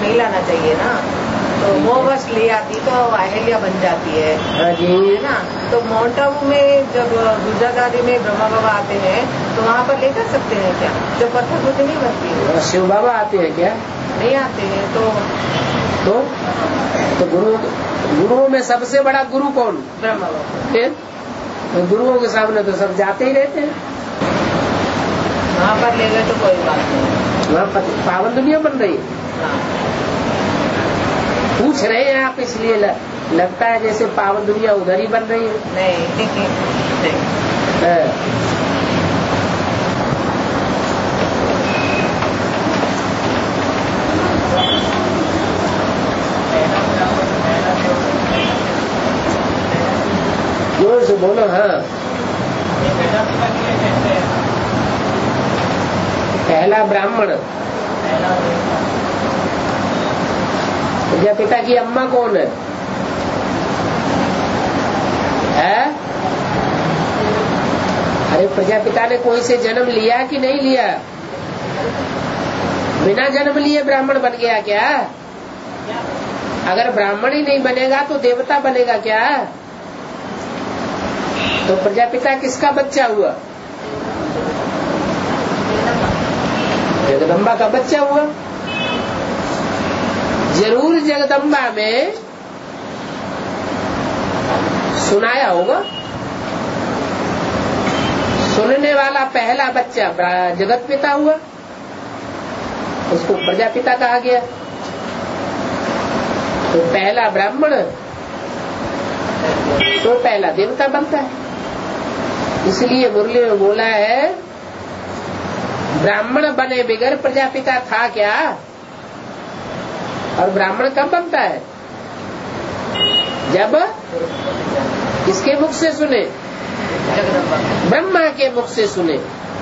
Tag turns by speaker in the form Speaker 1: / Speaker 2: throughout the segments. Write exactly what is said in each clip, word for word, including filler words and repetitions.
Speaker 1: नहीं लाना चाहिए ना। तो मोहवश ले आती तो अहिल्या बन जाती है।
Speaker 2: हाँ जी।
Speaker 1: है ना। तो माउंट आबू में जब गुजरात में ब्रह्मा बाबा आते हैं तो वहाँ पर लेकर सकते हैं क्या? जो पत्थर बुद्धि नहीं बनती है।
Speaker 2: शिव बाबा आते हैं क्या?
Speaker 1: नहीं आते हैं। तो
Speaker 2: तो तो गुरु गुरुओं में सबसे बड़ा गुरु कौन?
Speaker 1: ब्रह्मा बाबा।
Speaker 2: फिर तो गुरुओं के सामने तो सब जाते ही रहते हैं।
Speaker 1: वहाँ पर ले गए तो कोई बात नहीं।
Speaker 2: वहाँ पावन दुनिया बन रही है।
Speaker 1: हाँ।
Speaker 2: पूछ रहे हैं आप, इसलिए ल, लगता है जैसे पावन दुनिया उधर ही बन रही है।
Speaker 1: नहीं नहीं।
Speaker 2: है। जोर से बोलो। हाँ, पहला ब्राह्मण। प्रजापिता की अम्मा कौन है? है? अरे प्रजापिता ने कोई से जन्म लिया कि नहीं लिया? बिना जन्म लिए ब्राह्मण बन गया क्या? अगर ब्राह्मण ही नहीं बनेगा तो देवता बनेगा क्या? तो प्रजापिता किसका बच्चा हुआ? जगदम्बा का बच्चा हुआ। जरूर जगदम्बा में सुनाया होगा। सुनने वाला पहला बच्चा जगत पिता हुआ, उसको प्रजापिता कहा गया। तो पहला ब्राह्मण तो पहला देवता बनता है। इसलिए मुरली में बोला है, ब्राह्मण बने बिगर प्रजापिता था क्या? और ब्राह्मण कब बनता है? जब किसके मुख से सुने? ब्रह्मा के मुख से सुने।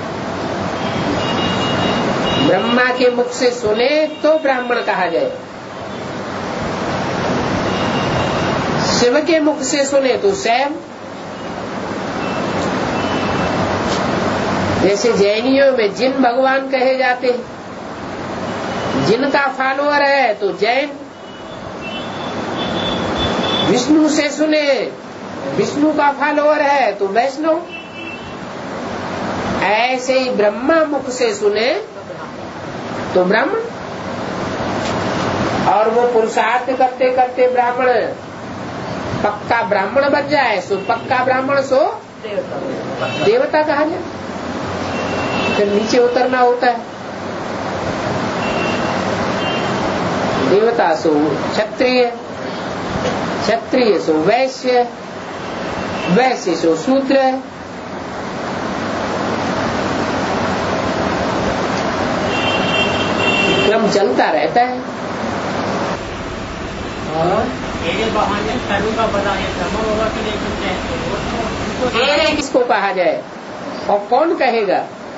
Speaker 2: ब्रह्मा के मुख से सुने तो ब्राह्मण कहा जाए। शिव के मुख से सुने तो शैव। जैसे जैनियों में जिन भगवान कहे जाते हैं, जिनका फॉलोअर है तो जैन। विष्णु से सुने, विष्णु का फॉलोअर है तो वैष्णव। ऐसे ही ब्रह्मा मुख से सुने तो ब्राह्मण। और वो पुरुषार्थ करते करते ब्राह्मण पक्का ब्राह्मण बन जाए, सो पक्का ब्राह्मण सो देवता कहा जाए। फिर नीचे उतरना होता है। देवता सो क्षत्रिय, क्षत्रिय सो वैश्य, वैश्य सो शूद्र। क्रम चलता रहता है। और
Speaker 3: मेरे बहाने सर्व का बताए ब्रह्मा बाबा के लिए
Speaker 2: तेरे किसको कहा जाए और कौन कहेगा?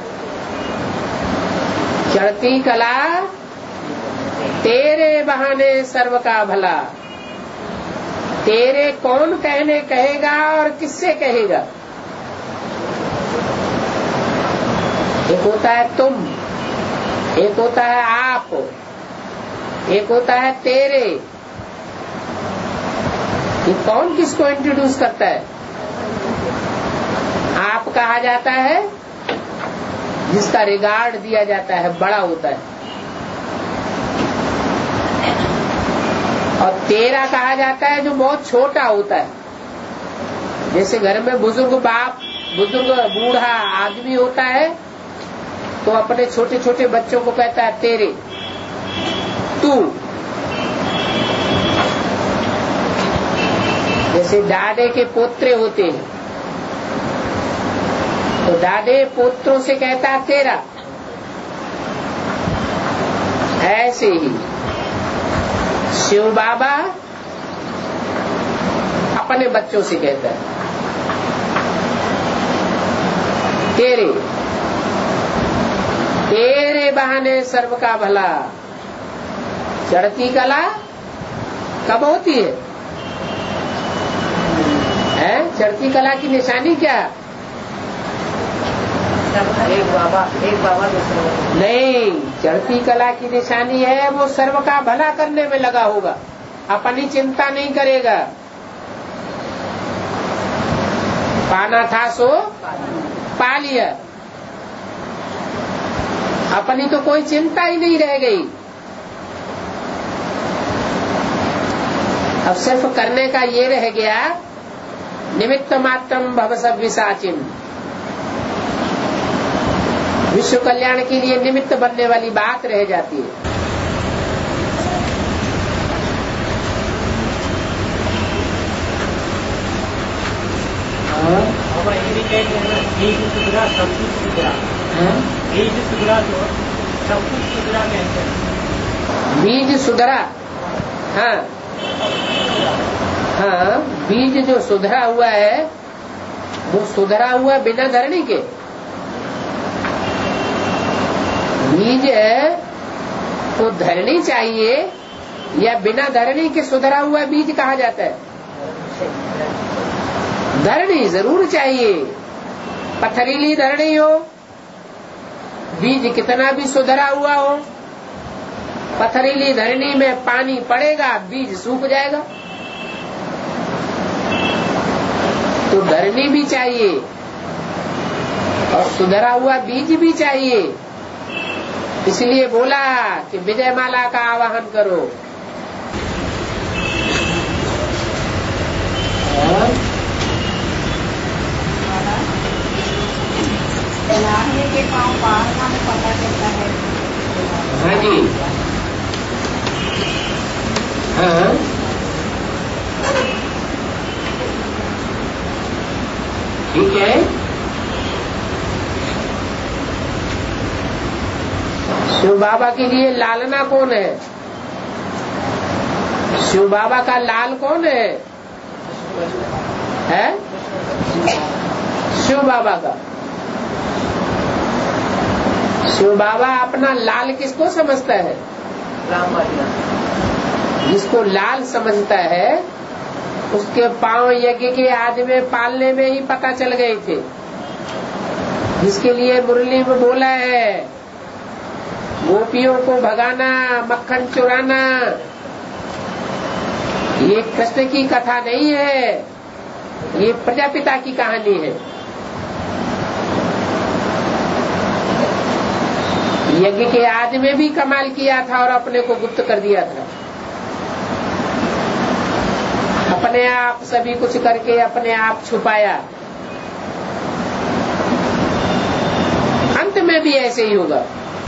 Speaker 2: चढ़ती कला तेरे बहाने सर्व का भला। तेरे कौन कहने कहेगा और किससे कहेगा? एक होता है तुम, एक होता है आप, एक होता है तेरे। ये कौन किसको इंट्रोड्यूस करता है? आप कहा जाता है जिसका रिगार्ड दिया जाता है, बड़ा होता है। और तेरा कहा जाता है जो बहुत छोटा होता है। जैसे घर में बुजुर्ग बाप, बुजुर्ग बूढ़ा आदमी होता है तो अपने छोटे छोटे बच्चों को कहता है तेरे, तू। जैसे दादे के पोत्रे होते हैं तो दादे पोत्रों से कहता है तेरा। ऐसे ही शिव बाबा अपने बच्चों से कहता है तेरे। तेरे बहाने सर्व का भला। चढ़ती कला कब होती है? है चढ़ती कला की निशानी क्या?
Speaker 1: एक बाबा एक बाबा दूसरा
Speaker 2: नहीं, चढ़ती कला की निशानी है वो सर्व का भला करने में लगा होगा, अपनी चिंता नहीं करेगा। पाना था सो पा लिया, अपनी तो कोई चिंता ही नहीं रह गई। अब सिर्फ करने का ये रह गया, निमित्त मात्रम भव सव्यसाचिन, विश्व कल्याण के लिए निमित्त बनने वाली बात रह जाती है।
Speaker 3: बीज सुधरा सब कुछ सुधरा, बीज सुधरा तो सब कुछ सुधरा कहते हैं।
Speaker 2: बीज सुधरा, हाँ हाँ, बीज जो सुधरा हुआ है वो सुधरा हुआ बिना धरनी के। बीज को धरनी चाहिए या बिना धरनी के सुधरा हुआ बीज कहा जाता है? धरनी जरूर चाहिए, पथरीली धरनी हो, बीज कितना भी सुधरा हुआ हो, पथरीली धरनी में पानी पड़ेगा बीज सूख जाएगा। तो धरनी भी चाहिए और सुधरा हुआ बीज भी चाहिए, इसलिए बोला कि विजय माला का आवाहन करो।
Speaker 4: लाहने के पाँव पहाड़ना में पता चलता है।
Speaker 2: हाँ जी, हाँ ठीक है। शिव बाबा के लिए लालना कौन है? शिव बाबा का लाल कौन है? है शिव बाबा का। शिव बाबा अपना लाल किसको समझता है? जिसको लाल समझता है उसके पांव यज्ञ के आदि में पालने में ही पता चल गए थे, जिसके लिए मुरली में बोला है गोपियों को भगाना, मक्खन चुराना। ये कृष्ण की कथा नहीं है, ये प्रजापिता की कहानी है। यज्ञ के आदि में भी कमाल किया था और अपने को गुप्त कर दिया था। अपने आप सभी कुछ करके अपने आप छुपाया। अंत में भी ऐसे ही होगा।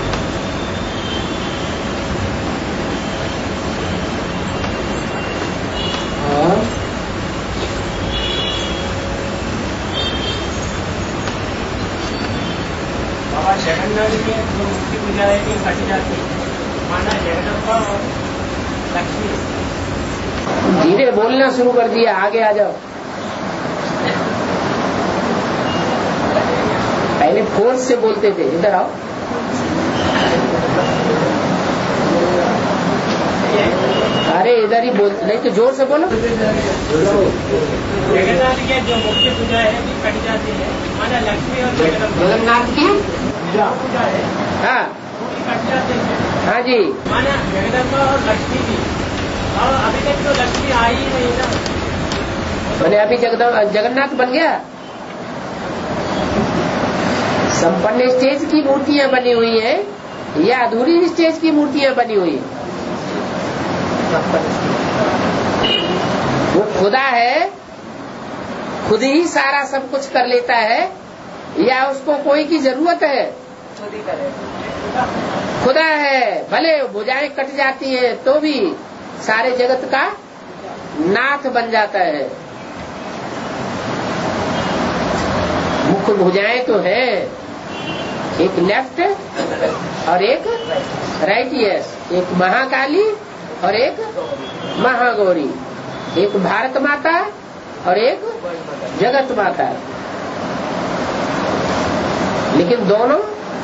Speaker 3: बाबा जगन्नाथ की जो मूर्ति पूजा है कि कटी जाती है, माना जगदम्बा और लक्ष्मी।
Speaker 2: धीरे बोलना शुरू कर दिया, आगे आ जाओ। पहले फोर्स से बोलते थे, इधर आओ। अरे इधर ही बोल, नहीं तो जोर से बोलो।
Speaker 3: जगन्नाथ की जो मुख्य पूजा है कि कट जाती है, माना लक्ष्मी और
Speaker 2: जगन्नाथ की
Speaker 3: पूजा है,
Speaker 2: हाँ
Speaker 3: कट जाती है।
Speaker 2: हाँ जी,
Speaker 3: माना जगदम्बा और लक्ष्मी की, और अभी तक तो लक्ष्मी आई ही नहीं ना।
Speaker 2: मैंने अभी जगन्नाथ बन गया। संपन्न स्टेज की मूर्तियां बनी हुई है या अधूरी स्टेज की मूर्तियां बनी हुई है? वो खुदा है, खुद ही सारा सब कुछ कर लेता है या उसको कोई की जरूरत है? खुदा है, भले भुजाएं कट जाती है तो भी सारे जगत का नाथ बन जाता है। मुख्य भुजाएं तो है, एक लेफ्ट और एक राइट, यस, एक महाकाली और एक महागौरी, एक भारत माता और एक जगत माता। लेकिन दोनों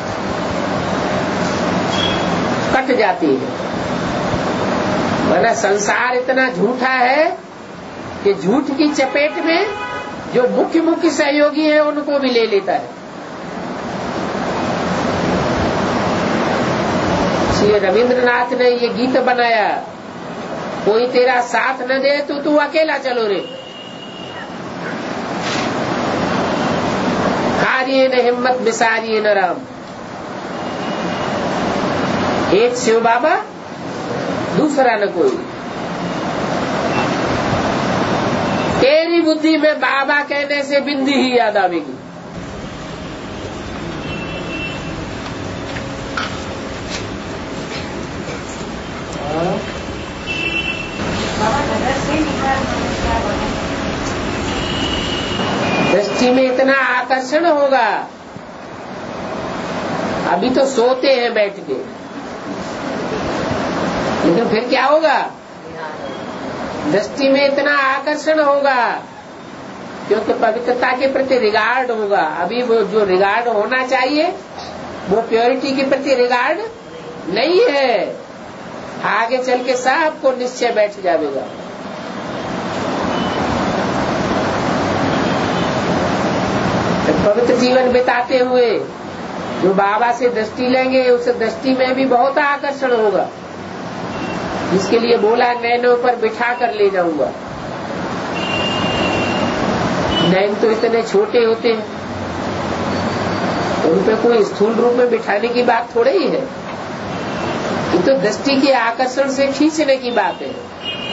Speaker 2: कट जाती है। माना संसार इतना झूठा है कि झूठ की चपेट में जो मुख्य मुख्य सहयोगी है उनको भी ले लेता है। इसलिए रविंद्रनाथ ने ये गीत बनाया, कोई तेरा साथ न दे तो तू अकेला चलो रे, हारिए न हिम्मत बिसारिए न राम। एक शिव बाबा, दूसरा न कोई। तेरी बुद्धि में बाबा कहने से बिंदी ही याद आवेगी। दृष्टि में इतना आकर्षण होगा, अभी तो सोते हैं बैठ के, लेकिन फिर क्या होगा? दृष्टि में इतना आकर्षण होगा क्योंकि पवित्रता के प्रति रिगार्ड होगा। अभी वो जो रिगार्ड होना चाहिए वो प्योरिटी के प्रति रिगार्ड नहीं है। आगे चल के सबको निश्चय बैठ जाएगा। पवित्र जीवन बिताते हुए जो बाबा से दृष्टि लेंगे, उस दृष्टि में भी बहुत आकर्षण होगा, जिसके लिए बोला नैनों पर बिठा कर ले जाऊंगा। नैन तो इतने छोटे होते हैं, उन पे कोई स्थूल रूप में बिठाने की बात थोड़ी ही है। ये तो दृष्टि के आकर्षण से खींचने की बात है।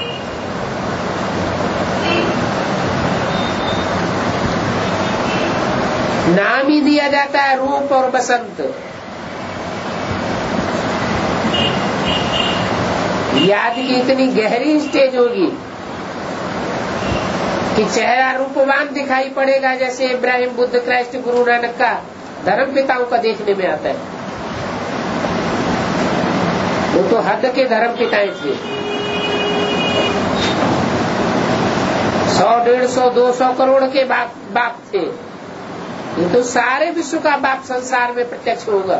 Speaker 2: नाम ही दिया जाता है रूप और बसंत। याद की इतनी गहरी स्टेज होगी कि चेहरा रूपवान दिखाई पड़ेगा, जैसे इब्राहिम, बुद्ध, क्राइस्ट, गुरु नानक का धर्म पिताओं का देखने में आता है। वो तो हद के धर्म पिताएं थे। सौ डेढ़ सौ दो सौ करोड़ के बाप बाप थे। ये तो सारे विश्व का बाप संसार में प्रत्यक्ष होगा।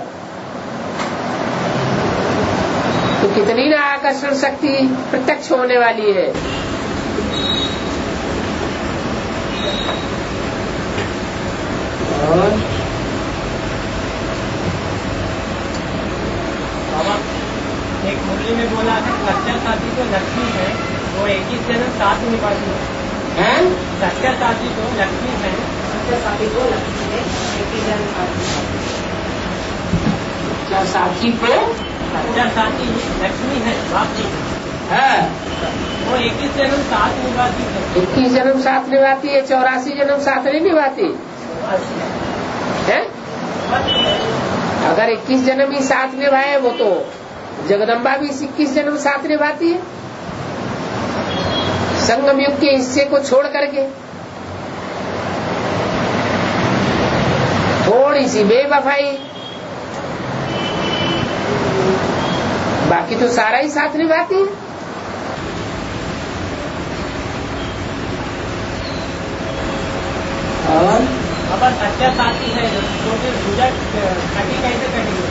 Speaker 2: तो कितनी ना आकर्षण शक्ति प्रत्यक्ष होने वाली है। और
Speaker 3: एक मुरली में बोला है, सच्चा साथी तो लक्ष्मी है, वो एक ही जन्म साथ निभाती है। सच्चा साथी तो लक्ष्मी है, सच्चा साथी तो लक्ष्मी है, एक ही जन्म साथ।
Speaker 2: क्या साथी को?
Speaker 3: सच्चा साथी लक्ष्मी है, बाप
Speaker 2: है,
Speaker 3: वो एक ही जन्म साथ निभाती है।
Speaker 2: इक्कीस जन्म साथ निभाती है, चौरासी जन्म साथ नहीं निभाती है। अगर इक्कीस जन्म ही साथ निभाए, वो तो जगदम्बा भी इक्कीस जन्म साथ निभाती है, संगम युग के हिस्से को छोड़ करके। थोड़ी सी बेवफाई, बाकी तो सारा ही साथ निभाती है। और
Speaker 3: अब सच्चा साथी है तो फिर पूजा कटी कैसे कटेगी?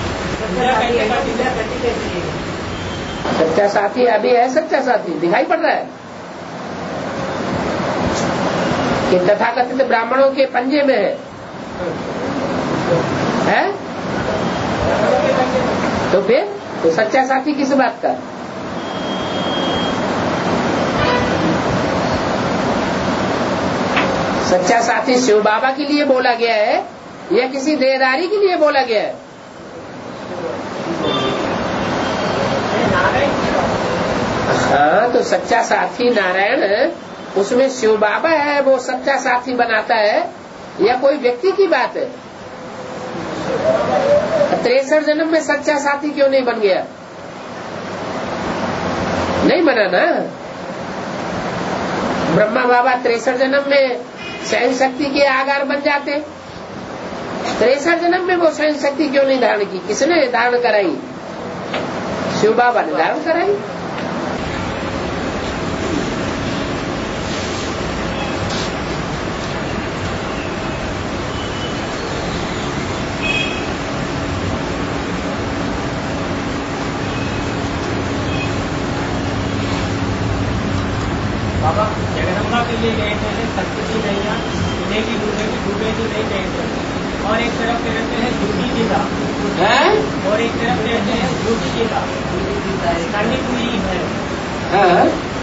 Speaker 2: सच्चा साथी अभी है, सच्चा साथी दिखाई पड़ रहा है कि तथाकथित ब्राह्मणों के पंजे में है, है? तो फिर तो सच्चा साथी किस बात का? सच्चा साथी शिव बाबा के लिए बोला गया है या किसी देहदारी के लिए बोला गया है? हाँ, तो सच्चा साथी नारायण, उसमें शिव बाबा है, वो सच्चा साथी बनाता है या कोई व्यक्ति की बात है? तिरसठ जन्म में सच्चा साथी क्यों नहीं बन गया? नहीं बना ना। ब्रह्मा बाबा तिरसठ जन्म में सहन शक्ति के आगार बन जाते। तिरसठ जन्म में वो सहन शक्ति क्यों नहीं धारण की? किसने धारण कराई? शिव बाबा ने धारण कराई।
Speaker 3: बाबा जगदम्बा के लिए गए थे, सत्य की नैया डूबेगी डूबेगी डूबेगी नहीं गए थे, और एक तरफ कहते हैं झूठी की राह।
Speaker 2: हैं?
Speaker 3: और एक तरफ कहते हैं झूठी गीता, ठंडी पूरी है।
Speaker 2: हाँ?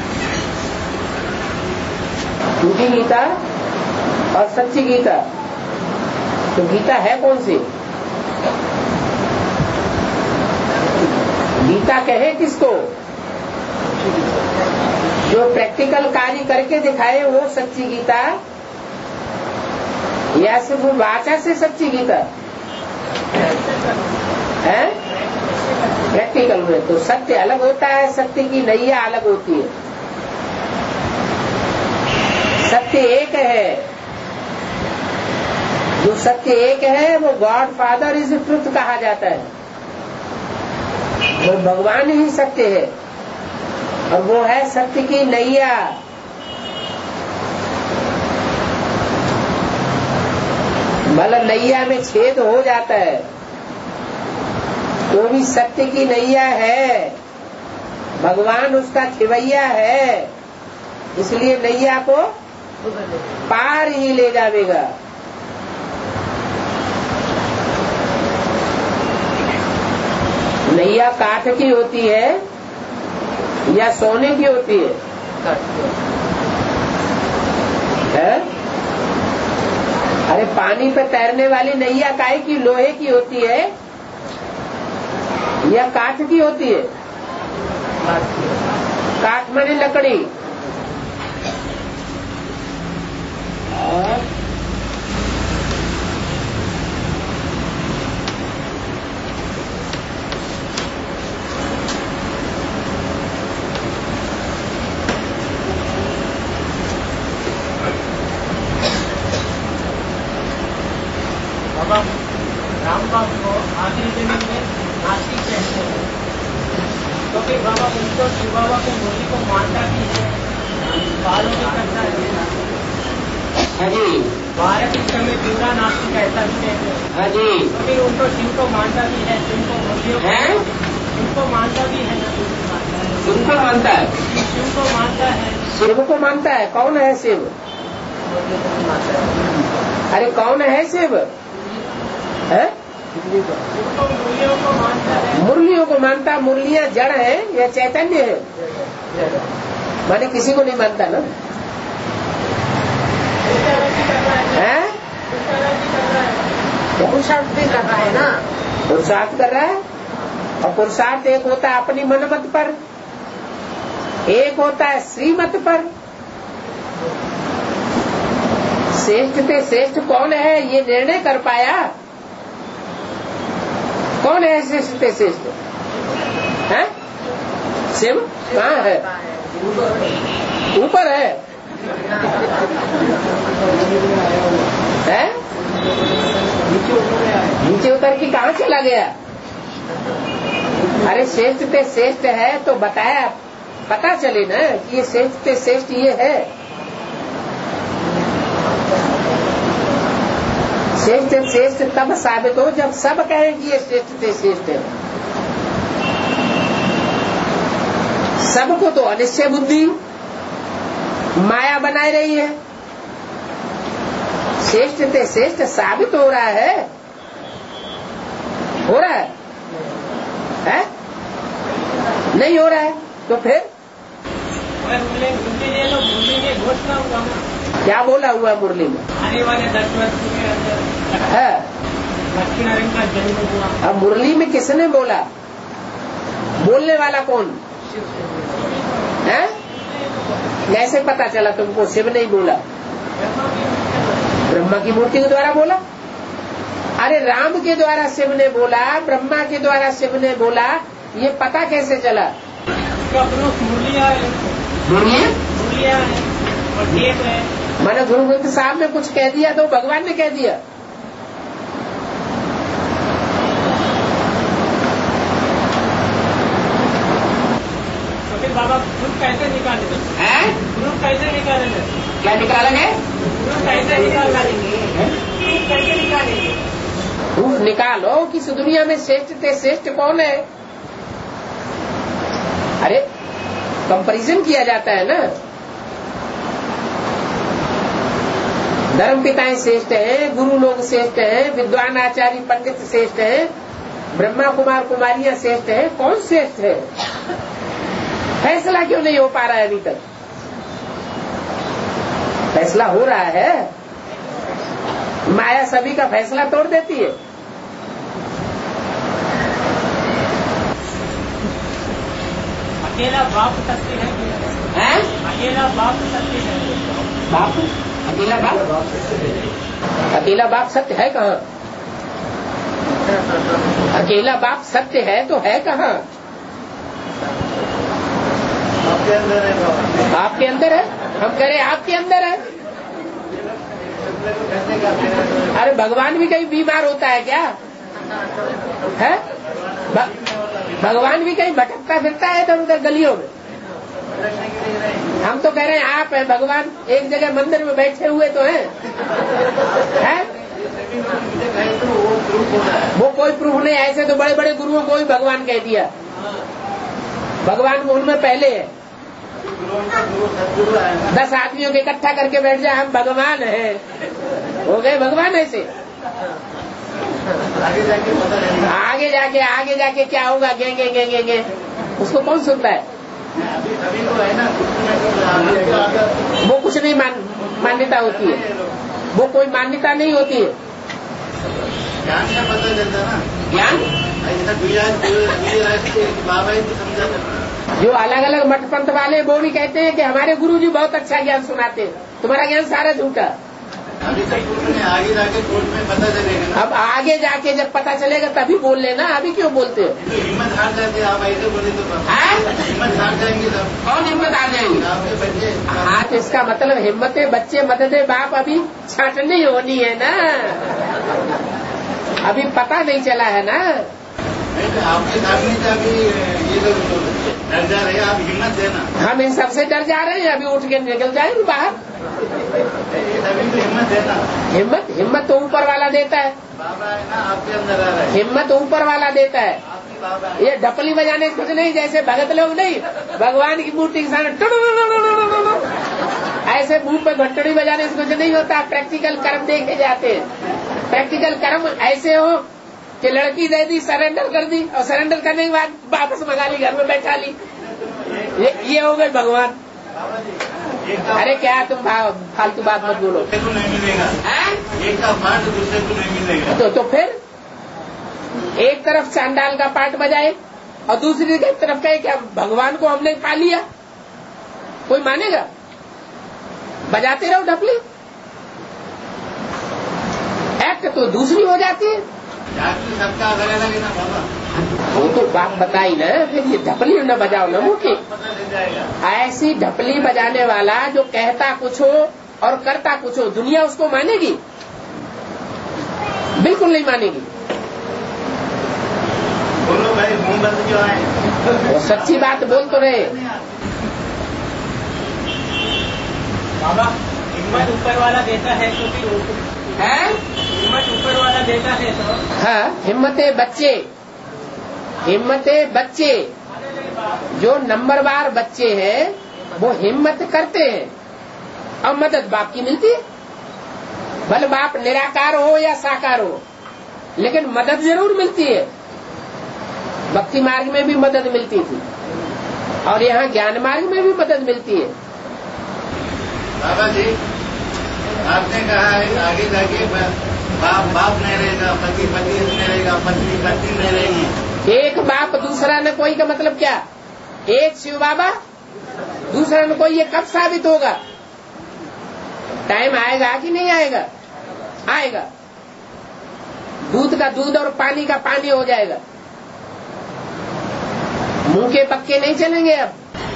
Speaker 2: झूठी गीता और सच्ची गीता, तो गीता है कौन सी? गीता कहे किसको? जो प्रैक्टिकल कार्य करके दिखाए वो सच्ची गीता, या सिर्फ वाचा से सच्ची गीता है? प्रैक्टिकल में तो सत्य अलग होता है, सत्य की नैया अलग होती है। सत्य एक है, जो सत्य एक है वो गॉड फादर इज ट्रुथ कहा जाता है। वो भगवान ही सत्य है और वो है सत्य की नैया। मतलब नैया में छेद हो जाता है तो भी सत्य की नैया है, भगवान उसका खिवैया है, इसलिए नैया को पार ही ले जावेगा। नैया काठ की होती है या सोने की होती है? है? अरे पानी पे तैरने वाली नैया काहे की? लोहे की होती है या काठ की होती है? काठ माने लकड़ी। और
Speaker 3: बाबा रामबाब को आखिरी जमीन में नास्तिक कहते हैं, क्योंकि तो बाबा उनको शिव बाबा को मुरली को मानता भी है, बालों भी करता है।
Speaker 2: हाँ जी।
Speaker 3: भारत इस समय पूरा नास्तिक ऐसा भी कहते हैं।
Speaker 2: हाँ जी।
Speaker 3: क्योंकि तो उनको शिव को मानता भी है, शिव को मुरलियों
Speaker 2: है?
Speaker 3: शिव को मानता भी है,
Speaker 2: शिव को मानता है,
Speaker 3: शिव को मानता है,
Speaker 2: शिव को मानता है। कौन है शिव? अरे कौन है शिव? है?
Speaker 3: मुरलियों को मानता है।
Speaker 2: मुरलियों को मानता। मुरलियां जड़ है या चैतन्य है? माने किसी को नहीं मानता ना? है?
Speaker 1: पुरुषार्थ भी कर रहा है ना?
Speaker 2: पुरुषार्थ कर रहा है, और पुरुषार्थ एक होता है अपनी मनमत पर, एक होता है श्रीमत पर। श्रेष्ठ से श्रेष्ठ कौन है ये निर्णय कर पाया? कौन है श्रेष्ठ से श्रेष्ठ? है? शिव कहाँ है? ऊपर है, है? नीचे उतर के कहाँ चला गया? अरे श्रेष्ठ से श्रेष्ठ है तो बताया, पता चले ना कि ये श्रेष्ठ से श्रेष्ठ ये है। श्रेष्ठ श्रेष्ठ तब साबित हो जब सब कहें कि ये श्रेष्ठ से श्रेष्ठ है। सबको तो अनिश्चय बुद्धि माया बनाए रही है। श्रेष्ठ से श्रेष्ठ साबित हो रहा है, हो रहा है, है? नहीं हो रहा है तो फिर क्या बोला हुआ है मुरली में?
Speaker 3: आने वाले दस वर्ष के अंदर
Speaker 2: है
Speaker 3: लक्ष्मीनारायण का जन्म हुआ।
Speaker 2: अब मुरली में किसने बोला? बोलने वाला कौन है? कैसे पता चला तुमको? शिव नहीं बोला, ब्रह्मा की मूर्ति के द्वारा बोला। अरे राम के द्वारा शिव ने बोला, ब्रह्मा के द्वारा शिव ने बोला, ये पता कैसे चला?
Speaker 3: मुरलिया है,
Speaker 2: मुरलिया
Speaker 3: मुरलिया है और टेप है।
Speaker 2: मैंने गुरु ग्रंथ साहब ने कुछ कह दिया तो भगवान ने कह दिया।
Speaker 3: तो फिर बाबा ग्रुप कैसे निकालेंगे? ग्रुप कैसे निकालेंगे?
Speaker 2: क्या निकालेंगे?
Speaker 3: ग्रुप कैसे निकालेंगे? ग्रुप कैसे निकालेंगे?
Speaker 2: प्रूफ निकालो कि इस दुनिया में श्रेष्ठ से श्रेष्ठ कौन है। अरे कंपैरिजन किया जाता है ना। धर्म पिताएं श्रेष्ठ हैं, गुरु लोग श्रेष्ठ हैं, विद्वान आचार्य पंडित श्रेष्ठ हैं, ब्रह्मा कुमार कुमारियां श्रेष्ठ है, कौन श्रेष्ठ है? फैसला क्यों नहीं हो पा रहा है अभी तक? फैसला हो रहा है, माया सभी का फैसला तोड़ देती है।
Speaker 3: अकेला बाप सत्य है,
Speaker 2: हैं?
Speaker 3: अकेला बाप सत्य है,
Speaker 2: बाप अकेला बाप अकेला बाप सत्य है कहाँ? अकेला बाप सत्य है तो है कहाँ?
Speaker 5: आपके अंदर है।
Speaker 2: आपके अंदर है? हम कह रहे आपके अंदर है। अरे भगवान भी कहीं बीमार होता है क्या? है? भगवान भी कहीं भटकता फिरता है इधर उधर गलियों में? हम तो कह रहे हैं आप हैं भगवान, एक जगह मंदिर में बैठे हुए तो हैं, है? वो कोई प्रूफ नहीं। ऐसे तो बड़े बड़े गुरुओं को भी भगवान कह दिया। भगवान उनमें पहले है। दस आदमियों के इकट्ठा करके बैठ जाए हम भगवान हैं, हो गए भगवान ऐसे। आगे जाके आगे जाके क्या होगा? गे गे गे गे गे उसको कौन सुनता है? वो कुछ नहीं मान मान्यता होती है, वो कोई मान्यता नहीं होती है।
Speaker 5: ज्ञान का पता चलता ना,
Speaker 2: ज्ञान जो अलग अलग मठ पंथ वाले वो भी कहते हैं कि हमारे गुरु जी बहुत अच्छा ज्ञान सुनाते हैं, तुम्हारा ज्ञान सारा झूठा।
Speaker 5: अभी तक आगे जाके कोर्ट में पता चलेगा ना।
Speaker 2: अब आगे जाके जब पता चलेगा तभी बोल लेना, अभी क्यों बोलते हो?
Speaker 5: तो हिम्मत हार जाते आप ऐसे बोले तो हिम्मत हार जाएंगे सब।
Speaker 2: कौन हिम्मत आ जाएंगे?
Speaker 5: आपके बच्चे।
Speaker 2: हाँ तो इसका मतलब हिम्मतें बच्चे मददे बाप अभी छाटनी होनी है ना, अभी पता नहीं चला है ना।
Speaker 5: नहीं तो आपके सामने से अभी ये लोग डर जा रहे हैं, आप हिम्मत देना।
Speaker 2: हम इन सबसे डर जा रहे हैं, अभी उठ के निकल जाएंगे बाहर।
Speaker 5: तभी तो हिम्मत देना।
Speaker 2: हिम्मत हिम्मत तो ऊपर वाला देता है।
Speaker 5: बाबा है ना आपके अंदर आ रहा है।
Speaker 2: हिम्मत ऊपर वाला देता है।
Speaker 5: आपकी बाबा है।
Speaker 2: ये ढपली बजाने कुछ नहीं, जैसे भगत लोग नहीं भगवान की मूर्ति के सामने ऐसे मुंह पे घंटड़ी बजाने से कुछ नहीं होता। प्रैक्टिकल कर्म देखे जाते हैं। प्रैक्टिकल कर्म ऐसे हो कि लड़की दे दी, सरेंडर कर दी, और सरेंडर करने के बाद वापस मंगा ली, घर में बैठा ली। ये, ये हो गए भगवान। अरे क्या तुम फालतू बात मत बोलो।
Speaker 5: को नहीं मिलेगा, एक का पार्ट दूसरे को नहीं मिलेगा।
Speaker 2: तो, तो फिर एक तरफ चांडाल का पार्ट बजाए और दूसरी तरफ कहे क्या भगवान को हमने पा लिया, कोई मानेगा? बजाते रहो ढपली, एक्ट तो दूसरी हो जाती है।
Speaker 5: सबका अलग अलग है ना बाबा।
Speaker 2: वो तो बात बताई ना, फिर ये ढपली न बजाओ ना मुझे।
Speaker 5: पता चल जाएगा।
Speaker 2: ऐसी ढपली बजाने वाला जो कहता कुछ हो और करता कुछ हो, दुनिया उसको मानेगी? बिल्कुल नहीं मानेगी।
Speaker 5: बोलो भाई मुंह बंद क्यों है?
Speaker 2: वो सच्ची बात बोल तो रहे।
Speaker 3: बाबा हिम्मत ऊपर वाला देता है तो फिर
Speaker 2: है?
Speaker 3: हिम्मत ऊपर वाला देता है तो
Speaker 2: हाँ, हिम्मते बच्चे, हिम्मते बच्चे जो नंबरवार बच्चे हैं वो हिम्मत करते हैं और मदद बाप की मिलती है। भले बाप निराकार हो या साकार हो, लेकिन मदद जरूर मिलती है। भक्ति मार्ग में भी मदद मिलती थी और यहाँ ज्ञान मार्ग में भी मदद मिलती है।
Speaker 5: बाबा जी आपने कहा है आगे जाके बाप बाप नहीं रहेगा, पति पति नहीं रहेगा, पत्नी पत्नी नहीं रहेगी।
Speaker 2: एक बाप दूसरा न कोई का मतलब क्या? एक शिव बाबा दूसरा न कोई, ये कब साबित होगा? टाइम आएगा कि नहीं आएगा? आएगा। दूध का दूध और पानी का पानी हो जाएगा। मुंह के पक्के नहीं चलेंगे अब।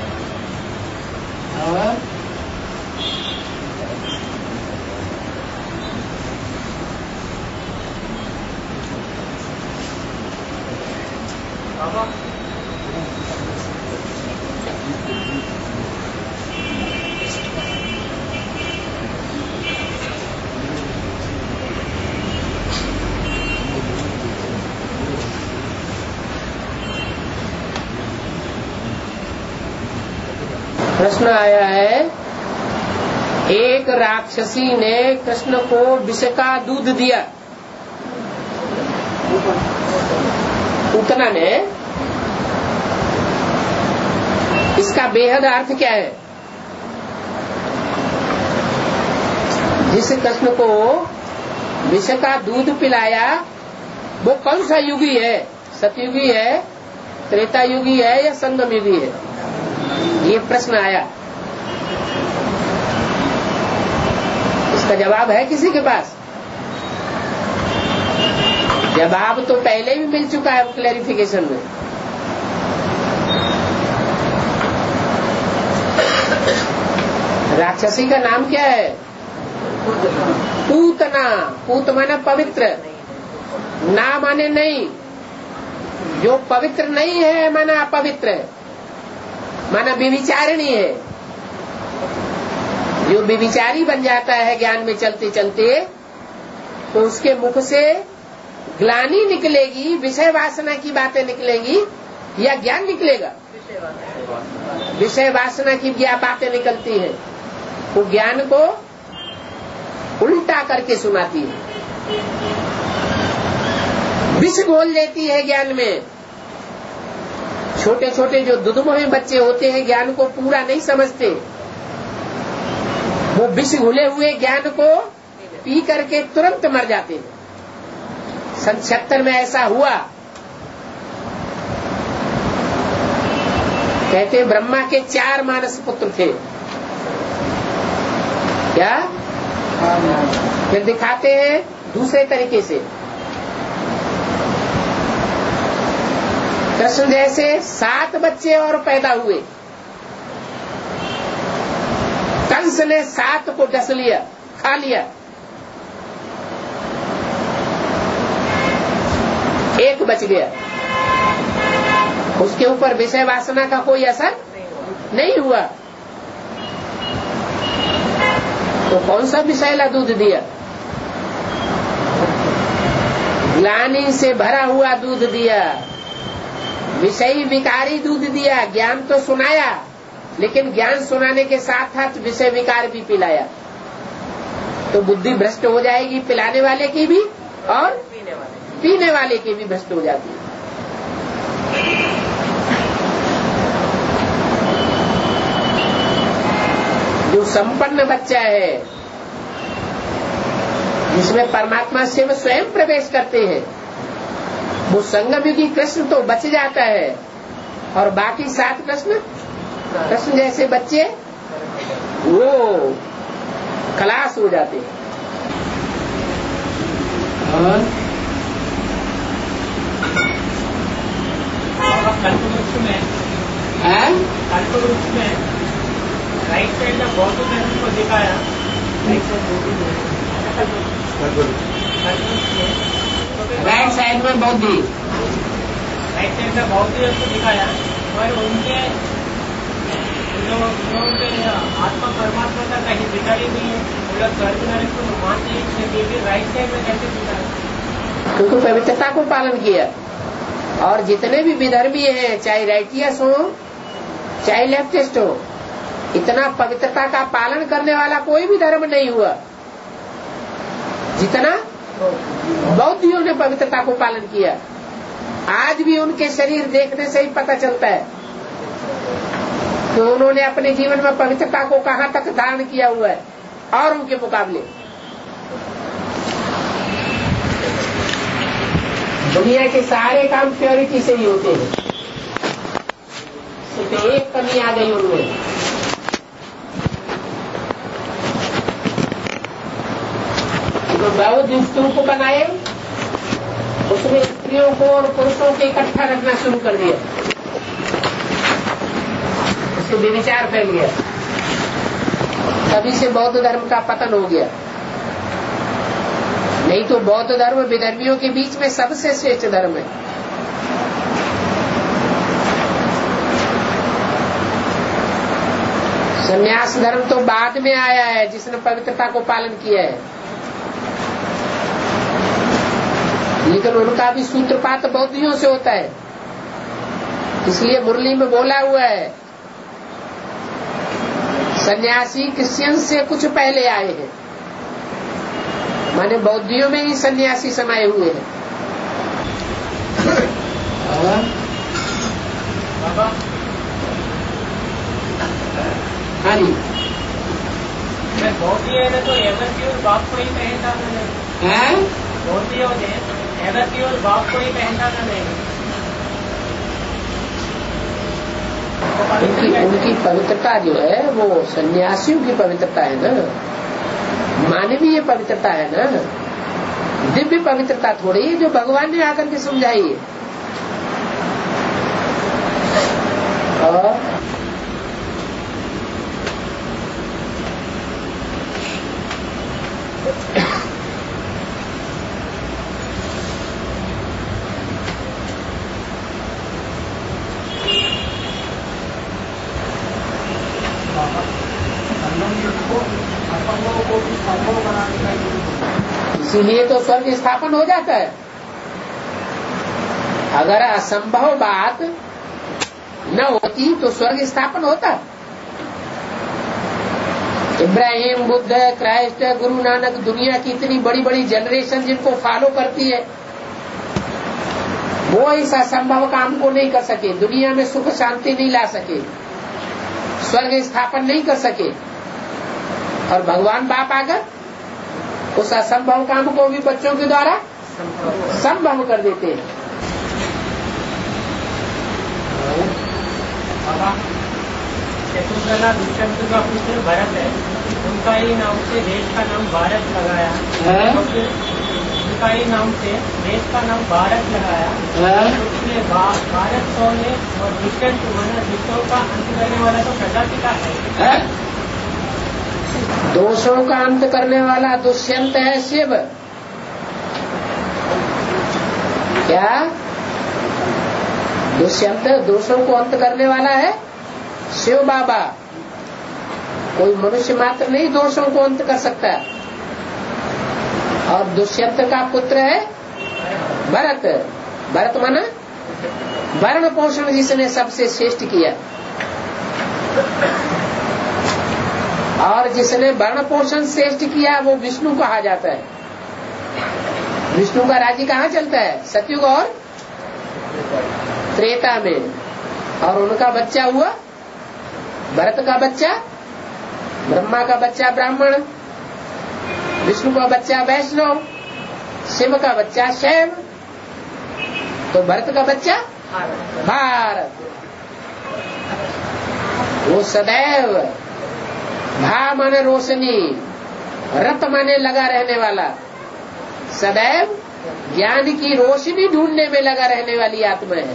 Speaker 2: प्रश्न आया है, एक राक्षसी ने कृष्ण को विष का दूध दिया। पूतना ने, इसका बेहद अर्थ क्या है? जिस कृष्ण को विष का दूध पिलाया वो कौन सा युगी है? सतयुगी है, त्रेता युगी है या संगम युगी है? ये प्रश्न आया। इसका जवाब है किसी के पास? जवाब तो पहले भी मिल चुका है क्लैरिफिकेशन में। राक्षसी का नाम क्या है? पूतना। पूत माने पवित्र, ना माने नहीं। जो पवित्र नहीं है माना अपवित्र है, माना व्यभिचारिणी है। जो व्यभिचारी बन जाता है ज्ञान में चलते चलते, तो उसके मुख से ग्लानि निकलेगी, विषय वासना की बातें निकलेंगी या ज्ञान निकलेगा? विषय वासना की क्या बातें निकलती है, वो ज्ञान को उल्टा करके सुनाती है, विष घोल देती है ज्ञान में। छोटे छोटे जो दुधमोहे बच्चे होते हैं ज्ञान को पूरा नहीं समझते, वो विष घुले हुए ज्ञान को पी करके तुरंत मर जाते हैं। सन छिहत्तर में ऐसा हुआ। कहते ब्रह्मा के चार मानस पुत्र थे। क्या? फिर दिखाते हैं दूसरे तरीके से। कृष्ण जैसे सात बच्चे और पैदा हुए। कंस ने सात को डस लिया, खा लिया, एक बच गया। उसके ऊपर विषय वासना का कोई असर नहीं हुआ। तो कौन सा विषैला दूध दिया? ग्लानि से भरा हुआ दूध दिया, विषयी विकारी दूध दिया। ज्ञान तो सुनाया, लेकिन ज्ञान सुनाने के साथ साथ विषय विकार भी पिलाया। तो बुद्धि भ्रष्ट हो जाएगी, पिलाने वाले की भी और पीने वाले पीने वाले की भी भ्रष्ट हो जाती है। जो संपन्न बच्चा है, जिसमें परमात्मा शिव स्वयं प्रवेश करते हैं, वो संगम युगी कृष्ण तो बच जाता है, और बाकी सात कृष्ण कृष्ण जैसे बच्चे वो खलास हो जाते हैं।
Speaker 3: कल्पवृक्ष में कल्पवृक्ष में राइट साइड में बौद्ध धर्म को दिखाया।
Speaker 2: राइट साइड में बौद्धि,
Speaker 3: राइट साइड में बौद्ध धर्म को दिखाया, और उनके जो आत्मा परमात्मा का कहीं भिखारी नहीं है, वो लोग स्वर्ग नरक को मानते हैं। राइट साइड में कैसे दिखाया?
Speaker 2: क्योंकि पवित्रता को पालन किया। और जितने भी विधर्मी हैं, चाहे राइटियस हो चाहे लेफ्टिस्ट हो, इतना पवित्रता का पालन करने वाला कोई भी धर्म नहीं हुआ जितना बौद्धियों ने पवित्रता को पालन किया। आज भी उनके शरीर देखने से ही पता चलता है कि उन्होंने अपने जीवन में पवित्रता को कहाँ तक धारण किया हुआ है और उनके मुकाबले। दुनिया के सारे काम प्योरिटी से ही होते हैं, सिर्फ एक कमी आ गई उनमें, जो बौद्ध स्तूप को बनाए उसमें स्त्रियों को और पुरुषों को इकट्ठा रखना शुरू कर दिया, उसको व्यभिचार फैल गया, तभी से बौद्ध धर्म का पतन हो गया। नहीं तो बौद्ध धर्म विधर्मियों के बीच में सबसे श्रेष्ठ धर्म है। संन्यास धर्म तो बाद में आया है, जिसने पवित्रता को पालन किया है, लेकिन उनका भी सूत्रपात बौद्धियों से होता है। इसलिए मुरली में बोला हुआ है, सन्यासी क्रिश्चियन से कुछ पहले आए हैं, माने बौद्धियों में ही सन्यासी समाये हुए हैं।
Speaker 3: बाबा
Speaker 2: हाँ जी,
Speaker 3: मैं धोती है ना तो एवर प्योर बाप को ही पहनता था नहीं
Speaker 2: है
Speaker 3: धोती हो ने एवर प्योर बाप को ही पहनता था नहीं।
Speaker 2: उनकी उनकी पवित्रता जो है वो सन्यासियों की पवित्रता है ना, मानवीय पवित्रता है ना, दिव्य पवित्रता थोड़ी है जो भगवान ने आकर के समझाई है। और इसीलिए तो स्वर्ग स्थापन हो जाता है। अगर असंभव बात न होती तो स्वर्ग स्थापन होता। इब्राहिम, बुद्ध, क्राइस्ट, गुरु नानक, दुनिया की इतनी बड़ी बड़ी जनरेशन जिनको फॉलो करती है, वो इस असंभव काम को नहीं कर सके, दुनिया में सुख शांति नहीं ला सके, स्वर्ग स्थापन नहीं कर सके। और भगवान बाप आकर उस असंभव काम को भी बच्चों के द्वारा संभव कर देते हैं।
Speaker 3: शत्रुघ्न दुष्यंत का पुत्र भरत है, उनका ही नाम से देश का नाम भारत लगाया है। उनका ही नाम से देश का नाम भारत लगाया है। उसमें भारत सोने और दुष्यंत माना दुष्टों का अंत करने वाला तो प्रजापिता है।
Speaker 2: दोषों का अंत करने वाला दुष्यंत है शिव। क्या दुष्यंत दोषों को अंत करने वाला है? शिव बाबा। कोई मनुष्य मात्र नहीं दोषों को अंत कर सकता। और दुष्यंत का पुत्र है भरत। भरत माना वर्ण पोषण जिसने सबसे श्रेष्ठ किया, और जिसने वर्ण पोषण श्रेष्ठ किया वो विष्णु कहा जाता है। विष्णु का राज्य कहाँ चलता है? सतयुग और त्रेता में। और उनका बच्चा हुआ भरत का बच्चा ब्रह्मा का बच्चा ब्राह्मण, विष्णु का बच्चा वैष्णव, शिव का बच्चा शैव, तो भरत का बच्चा भारत। वो सदैव, भा माने रोशनी, रत माने लगा रहने वाला, सदैव ज्ञान की रोशनी ढूंढने में लगा रहने वाली आत्मा है।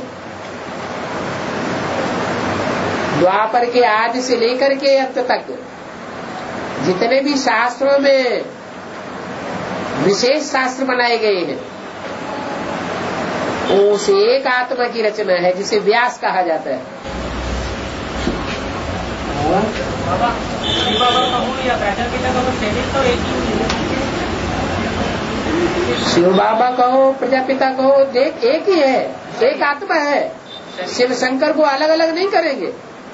Speaker 2: द्वापर के आदि से लेकर के अंत तक जितने भी शास्त्रों में विशेष शास्त्र बनाए गए हैं उस एक आत्मा की रचना है जिसे व्यास कहा जाता है।
Speaker 3: बाबा शिव बाबा का हो या प्रजापिता का हो, शरीर तो एक ही है।
Speaker 2: शिव बाबा कहो प्रजापिता कहो, देख एक ही है, एक आत्मा है। शिव शंकर को अलग अलग नहीं करेंगे,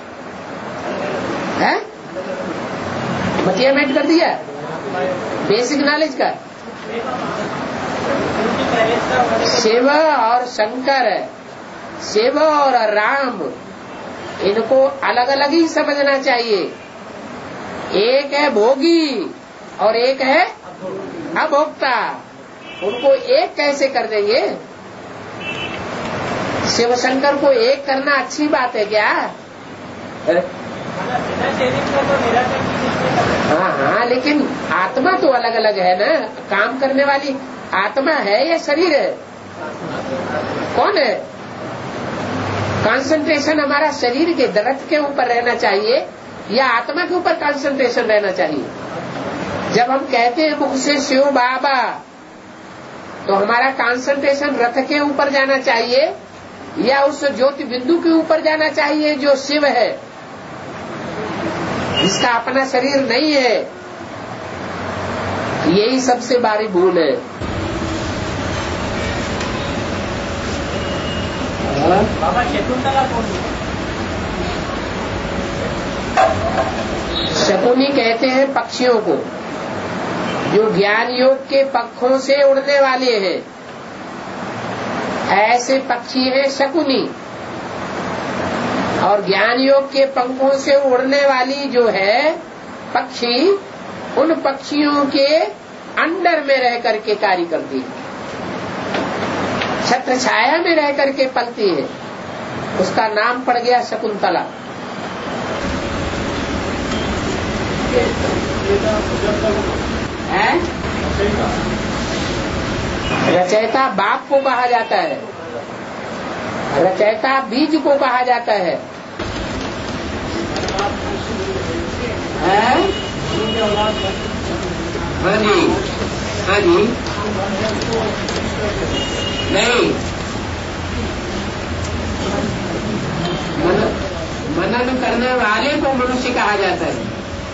Speaker 2: है? बतिया मेट कर दिया बेसिक नॉलेज का। शिव और शंकर, शिव और राम, इनको अलग अलग ही समझना चाहिए। एक है भोगी और एक है अभोक्ता, उनको एक कैसे कर देंगे? शिव शंकर को एक करना अच्छी बात है क्या? हाँ हाँ, लेकिन आत्मा तो अलग अलग है ना। काम करने वाली आत्मा है या शरीर है? कौन है? कंसंट्रेशन हमारा शरीर के दर्द के ऊपर रहना चाहिए या आत्मा के ऊपर कंसंट्रेशन रहना चाहिए? जब हम कहते हैं मुख से शिव बाबा, तो हमारा कंसंट्रेशन रथ के ऊपर जाना चाहिए या उस ज्योति बिंदु के ऊपर जाना चाहिए जो शिव है, जिसका अपना शरीर नहीं है? यही सबसे बड़ी भूल है।
Speaker 3: बाबा शकुंतला कौन है?
Speaker 2: शकुनी कहते हैं पक्षियों को जो ज्ञान योग के पक्षों से उड़ने वाले हैं, ऐसे पक्षी है शकुनी, और ज्ञान योग के पंखों से उड़ने वाली जो है पक्षी, उन पक्षियों के अंडर में रह करके कार्य करती है, छत्र छाया में रह करके पलती है। उसका नाम पड़ गया शकुंतला। है? रचयिता बाप को कहा जाता है, रचयिता बीज को कहा जाता है। है? हाँ जी, हाँ जी, नहीं, मन, मनन करने वाले को मनुष्य कहा जाता है।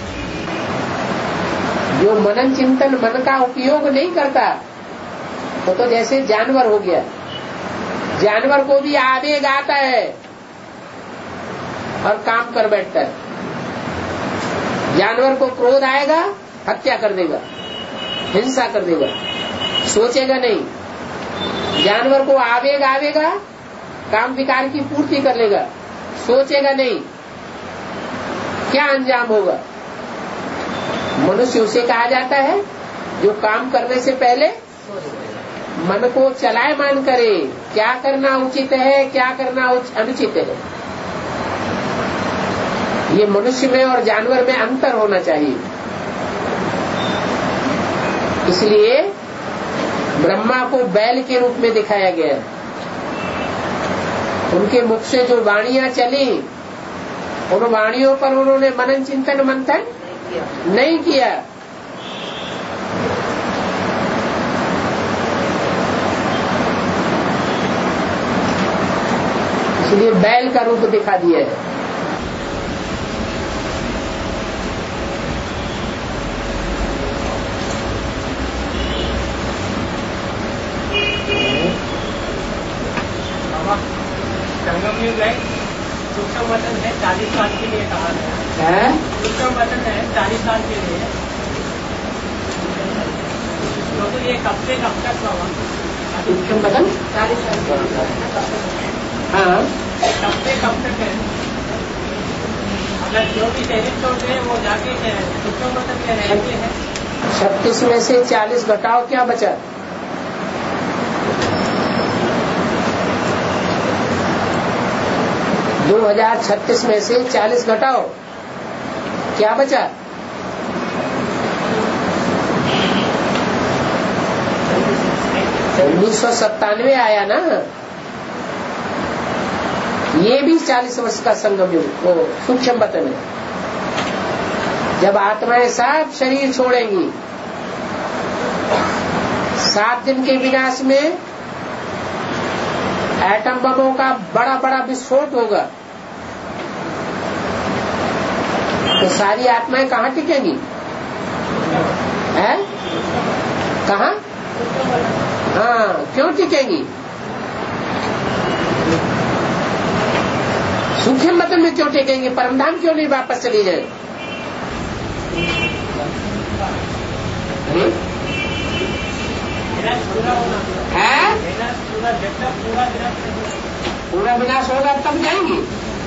Speaker 2: जो मनन चिंतन मन का उपयोग नहीं करता वो तो जैसे जानवर हो गया। जानवर को भी आवेग आता है और काम कर बैठता है। जानवर को क्रोध आएगा, हत्या कर देगा, हिंसा कर देगा, सोचेगा नहीं। जानवर को आवेग आवेगा, काम विकार की पूर्ति कर लेगा, सोचेगा नहीं क्या अंजाम होगा। मनुष्य उसे कहा जाता है जो काम करने से पहले मन को चलायमान करे, क्या करना उचित है, क्या करना अनुचित है। ये मनुष्य में और जानवर में अंतर होना चाहिए। इसलिए ब्रह्मा को बैल के रूप में दिखाया गया। उनके मुख से जो वाणियां चली, उन वाणियों पर उन्होंने मनन चिंतन मंथन नहीं किया। इसलिए बैल का रूप दिखा दिया है।
Speaker 3: संगम युग है, सूक्ष्म वचन है, चालीस साल के लिए कहा गया है। सूक्ष्म वचन है चालीस साल के लिए, तो, तो ये कब से कब तक का हुआ?
Speaker 2: सूक्ष्म वचन
Speaker 1: चालीस साल।
Speaker 2: हाँ,
Speaker 3: कब से कब तक है? अगर जो भी शरीर छोड़ते हैं वो जाके सूक्ष्म वचन में रहते हैं।
Speaker 2: छत्तीस में से चालीस घटाओ, क्या बचा? दो हजार छत्तीस में से चालीस घटाओ, क्या बचा? उन्नीस सौ सत्तानवे आया ना। ये भी चालीस वर्ष का संगम युग, वो सूक्ष्म वतन है। जब आत्माएं सब शरीर छोड़ेंगी, सात दिन के विनाश में एटम बमों का बड़ा बड़ा विस्फोट होगा, तो सारी आत्माएं कहाँ टिकेंगी? हैं? कहाँ? हाँ, क्यों टिकेंगी? सूक्ष्म वतन में क्यों टिकेंगे? परमधाम क्यों नहीं वापस चली जाए? है? पूरा विनाश होगा तब जाएंगे।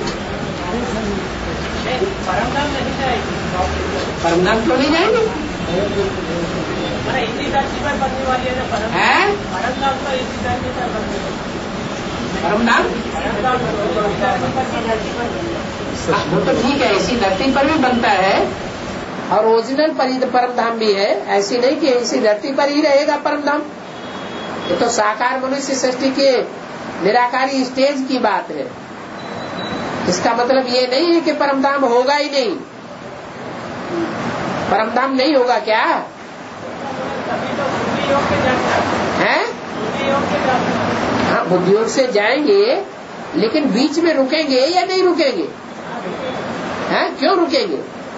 Speaker 3: परमधाम नहीं जाएगी।
Speaker 2: परमधाम क्यों नहीं जाएंगे?
Speaker 3: इसी धरती पर बनने वाली है ना परम।
Speaker 2: है?
Speaker 3: परमधाम तो इसी धरती पर बनने वाली।
Speaker 2: परमधाम वो तो ठीक है, इसी धरती पर भी बनता है और ओरिजिनल परमधाम भी है। ऐसी नहीं कि इसी धरती पर ही रहेगा परमधाम। ये तो साकार मनुष्य सृष्टि के निराकारी स्टेज की बात है। इसका मतलब ये नहीं है कि परमधाम होगा ही नहीं। परमधाम नहीं होगा क्या? है? हाँ, बुद्धि योग से जाएंगे, लेकिन बीच में रुकेंगे या नहीं रुकेंगे? हैं? क्यों रुकेंगे?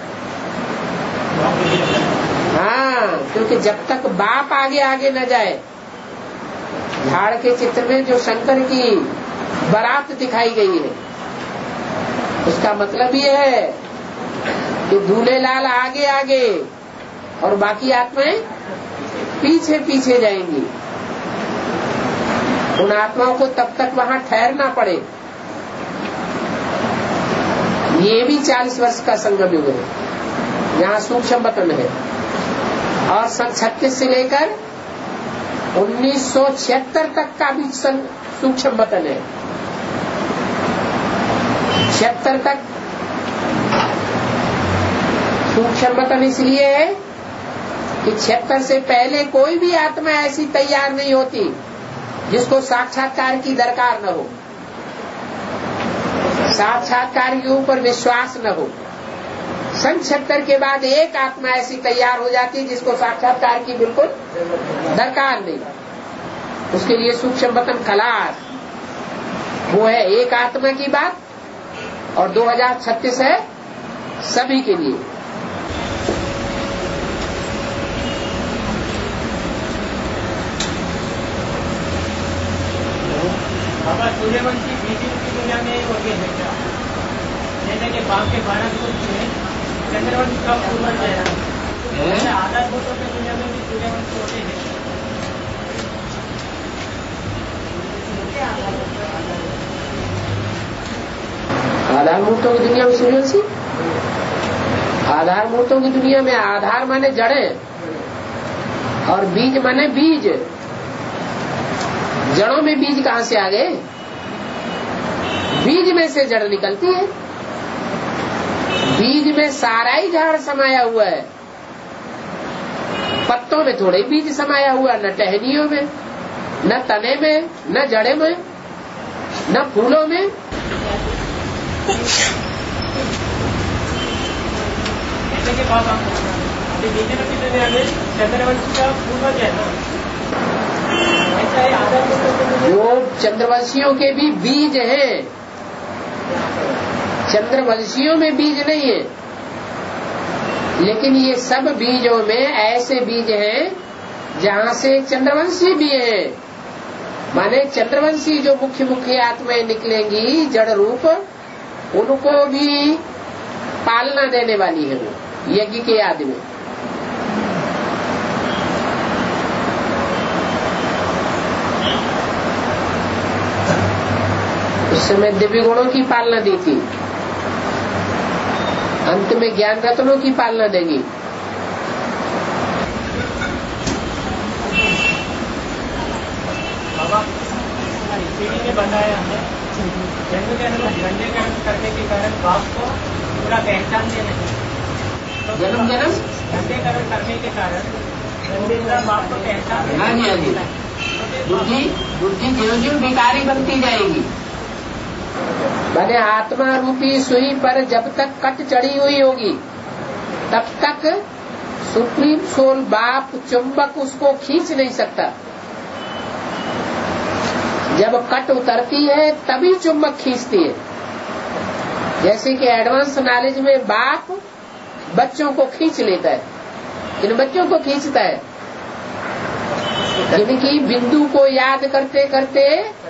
Speaker 2: हाँ, क्योंकि जब तक बाप आगे आगे न जाए। झाड़ के चित्र में जो शंकर की बारात दिखाई गई है, उसका मतलब ये है कि दूल्हेलाल आगे आगे और बाकी आत्माएं पीछे पीछे जाएंगी। उन आत्माओं को तब तक वहां ठहरना पड़े। ये भी चालीस वर्ष का संगम युग है, यहाँ सूक्ष्म वतन है। और सन छत्तीस से लेकर उन्नीस सौ छिहत्तर तक का भी सूक्ष्म वतन है। छिहत्तर तक सूक्ष्म वतन इसलिए है कि छिहत्तर से पहले कोई भी आत्मा ऐसी तैयार नहीं होती जिसको साक्षात्कार की दरकार न हो, साक्षात्कार के ऊपर विश्वास न हो। सन छिहत्तर के बाद एक आत्मा ऐसी तैयार हो जाती है जिसको साक्षात्कार की बिल्कुल दरकार नहीं। उसके लिए सूक्ष्म वतन खलास, वो है एक आत्मा की बात, और दो हजार छत्तीस है सभी के लिए।
Speaker 3: बाबा सूर्यवंशी बीसी की दुनिया में होते हैं क्या? जैसे कि बाप के बारह पुत्र में चंद्रवंश का पूर्वज है, आधारभूतों की दुनिया में भी सूर्यवंशी होते हैं।
Speaker 2: आधार मूर्तों की दुनिया में सूर्यवंशी, आधार मूर्तों की दुनिया में आधार माने जड़े और बीज माने बीज। जड़ों में बीज कहाँ से आ गए? बीज में से जड़ निकलती है। बीज में सारा ही झाड़ समाया हुआ है, पत्तों में थोड़े बीज समाया हुआ, न टहनियों में, न तने में, न जड़े में, न फूलों में।
Speaker 3: जैसे कि बाबा चंद्रवंशी का पूर्वज है ना,
Speaker 2: वो चंद्रवंशियों के भी बीज हैं, चंद्रवंशियों में बीज नहीं है, लेकिन ये सब बीजों में ऐसे बीज हैं जहाँ से चंद्रवंशी भी हैं। माने चंद्रवंशी जो मुख्य मुख्य आत्माएं निकलेंगी जड़ रूप, उनको भी पालना देने वाली है वो यज्ञ के आदि में। उस समय दिव्य गुणों की पालना दी थी, अंत में ज्ञान रत्नों की पालना देगी।
Speaker 3: बाबा सीढ़ी में बताया है जन्म के अनुरूप गंडेकरण करने के कारण बाप को पूरा पहचानते नहीं। तो
Speaker 2: जन्म जन्म
Speaker 3: गंडेकरण करने के कारण पूरा बाप को पहचानते
Speaker 2: हाँ जी हाँ जी, बुद्धि बुद्धि ज्यों ज्यों विकारी बनती जाएगी। मैंने आत्मा रूपी सुई पर जब तक कट चढ़ी हुई होगी तब तक सुप्रीम सोल बाप चुंबक उसको खींच नहीं सकता। जब कट उतरती है तभी चुंबक खींचती है। जैसे कि एडवांस नॉलेज में बाप बच्चों को खींच लेता है, इन बच्चों को खींचता है, जिनकी बिंदु को याद करते करते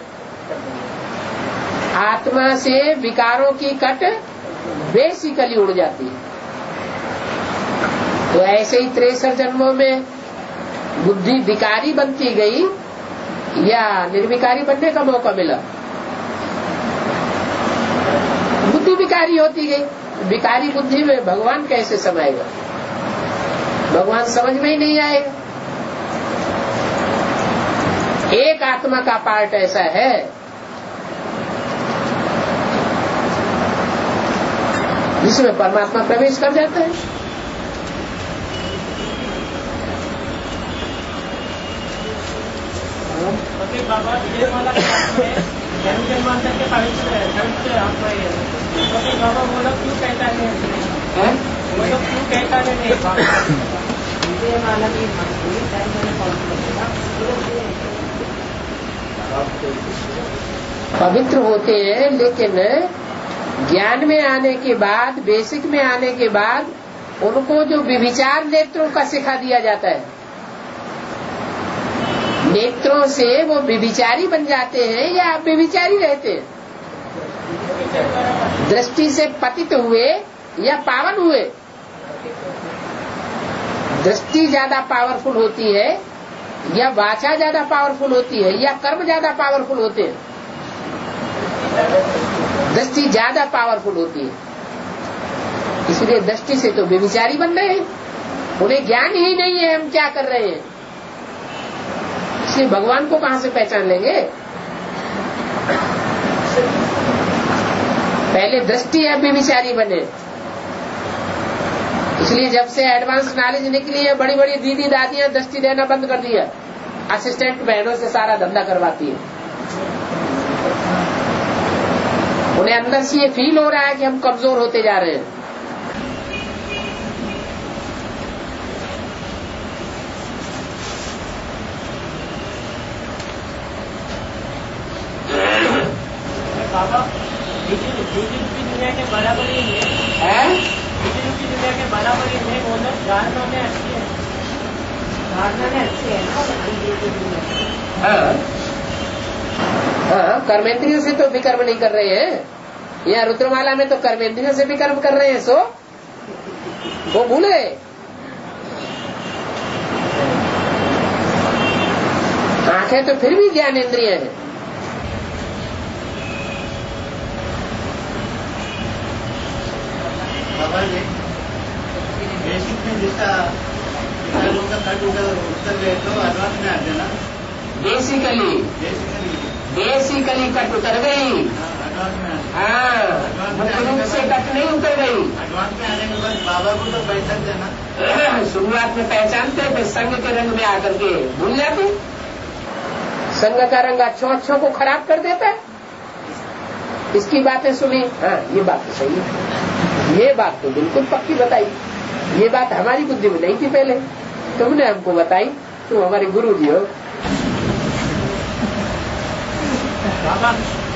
Speaker 2: आत्मा से विकारों की कट बेसिकली उड़ जाती है। तो ऐसे ही तिरसठ जन्मों में बुद्धि विकारी बनती गई या निर्विकारी बनने का मौका मिला। बुद्धि विकारी होती गई, विकारी बुद्धि में भगवान कैसे समाएगा? भगवान समझ में ही नहीं आएगा। एक आत्मा का पार्ट ऐसा है जिसमें परमात्मा प्रवेश कर जाता है।
Speaker 3: तो बाबा ये वाला जन्म जन्मांतर के पवित्र है आत्मा ही है। तो बाबा वो लोग क्यों कहता है? वो लोग क्यों कहता है?
Speaker 2: पवित्र होते हैं, लेकिन ज्ञान में आने के बाद, बेसिक में आने के बाद उनको जो विविचार नेत्रों का सिखा दिया जाता है, नेत्रों से वो विविचारी बन जाते हैं या विविचारी रहते हैं। दृष्टि से पतित हुए या पावन हुए। दृष्टि ज्यादा पावरफुल होती है या वाचा ज्यादा पावरफुल होती है या कर्म ज्यादा पावरफुल होते हैं? दृष्टि ज्यादा पावरफुल होती है। इसलिए दृष्टि से तो व्यभिचारी बन रहे हैं, उन्हें ज्ञान ही नहीं है हम क्या कर रहे हैं। इसलिए भगवान को कहां से पहचान लेंगे? पहले दृष्टि है व्यभिचारी बने। इसलिए जब से एडवांस नॉलेज निकली है, बड़ी बड़ी दीदी दादियां दृष्टि देना बंद कर दिया, असिस्टेंट बहनों से सारा धंधा करवाती है। उन्हें अंदर से ये फील हो रहा है कि हम कमजोर होते जा रहे हैं।
Speaker 3: बाबा की दुनिया के बराबर ही है, की दुनिया के बराबर ही है, वो लोग धारणा में अच्छी है, धारणा में अच्छी है ना।
Speaker 2: हाँ हाँ, कर्मेंद्रियों से तो विकर्म नहीं कर रहे हैं। या रुद्रमाला में तो कर्मेंद्रियों से विकर्म कर रहे हैं, सो वो भूले। आंखें तो फिर भी ज्ञानेंद्रिय हैं।
Speaker 5: बाबा जी बेसिक में जिसका लोग का कट उत्तर गए तो एडवांस में आते ना।
Speaker 2: बेसिकली
Speaker 5: बेसिकली
Speaker 2: बेसिकली कट उतर गई।
Speaker 5: एडवांस में आते।
Speaker 2: हाँ, मुख्य रूप से कट नहीं उतर गई।
Speaker 5: एडवांस में आने के बाद बाबा को तो पहचान देना।
Speaker 2: शुरुआत में पहचानते, फिर संघ के रंग में आकर के भूल जाते। संघ का रंग अच्छों अच्छों को खराब कर देता है। इसकी बातें सुनी, हाँ ये बात तो सही है, ये बात तो बिल्कुल पक्की बताई, ये बात हमारी बुद्धि में नहीं थी पहले, तुमने हमको बताई, तुम हमारे गुरु जी हो।
Speaker 3: बाबा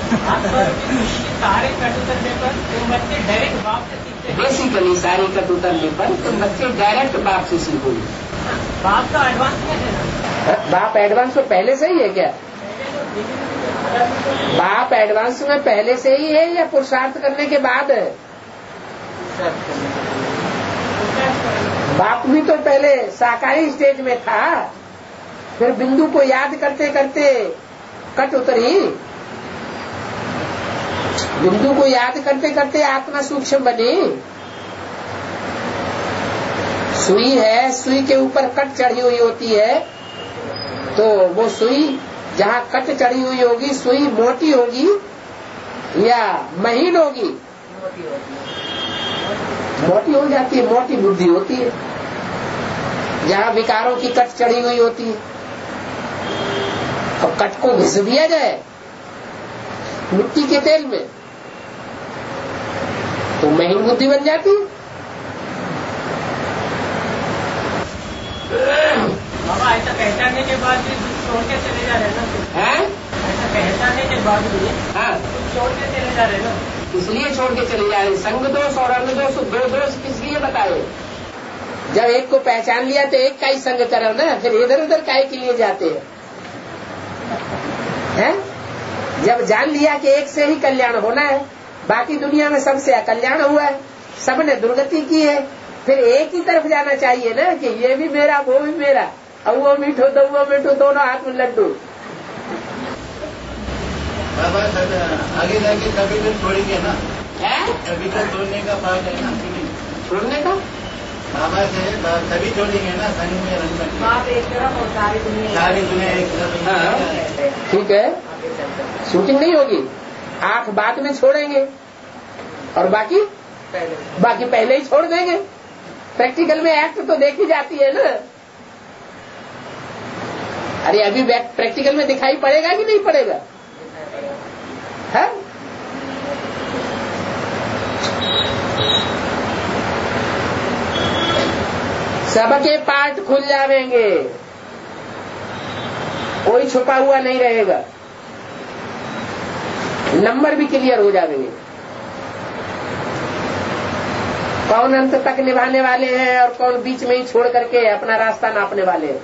Speaker 3: सारे कट उतरने पर तुम बच्चे डायरेक्ट बाप से सीखते।
Speaker 2: बेसिकली सारी कट उतरने पर तुम बच्चे डायरेक्ट बाप से सीखोगे।
Speaker 3: बाप तो एडवांस में है ना।
Speaker 2: बाप एडवांस में पहले से ही है क्या? बाप एडवांस में पहले से ही है या पुरुषार्थ करने के बाद है? बाप भी तो पहले साकारी स्टेज में था, फिर बिंदु को याद करते करते कट उतरी। बिंदु को याद करते करते आत्मा सूक्ष्म बनी। सुई है, सुई के ऊपर कट चढ़ी हुई होती है, तो वो सुई जहाँ कट चढ़ी हुई होगी, सुई मोटी होगी या महीन होगी? मोटी हो जाती है, मोटी बुद्धि होती है। जहाँ विकारों की कट चढ़ी हुई होती है, तो कट को घिस दिया जाए मिट्टी के तेल में तो महीन बुद्धि बन जाती है।
Speaker 3: बाबा ऐसा पहचानने के बाद भी छोड़ के चले जा रहे ना है? ऐसा पहचानने के बाद भी हाँ छोड़ के चले जा रहे ना,
Speaker 2: इसलिए छोड़ के चले जा रहे। संग दोष और अन्य दोष, दो दोष किस लिए बताए? जब एक को पहचान लिया तो एक का ही संग करो ना, फिर इधर उधर काहे के लिए जाते हैं? है? जब जान लिया कि एक से ही कल्याण होना है, बाकी दुनिया में सबसे अकल्याण हुआ है, सबने दुर्गति की है, फिर एक ही तरफ जाना चाहिए ना कि ये भी मेरा वो भी मेरा, अब वो मीठो तो वो मीठो, दोनों हाथ में लड्डू।
Speaker 5: बाबा आगे जाके कभी भी छोड़ेंगे ना,
Speaker 2: है?
Speaker 5: कभी तो छोड़ने का बात है ना,
Speaker 2: छोड़ने का
Speaker 5: बाबा से तभी छोड़ेंगे ना, संग में रंग में
Speaker 1: बाप एक तरफ और सारी दुनिया
Speaker 5: सारी दुनिया एक तरफ।
Speaker 2: हाँ ठीक है, शूटिंग नहीं होगी, आंख बाद में छोड़ेंगे और बाकी बाकी पहले ही छोड़ देंगे। प्रैक्टिकल में एक्ट तो देखी जाती है ना। अरे अभी प्रैक्टिकल में दिखाई पड़ेगा कि नहीं पड़ेगा? है? सबके पार्ट खुल जाएंगे, कोई छुपा हुआ नहीं रहेगा, नंबर भी क्लियर हो जाएंगे, कौन अंत तक निभाने वाले हैं और कौन बीच में ही छोड़ करके अपना रास्ता नापने वाले हैं।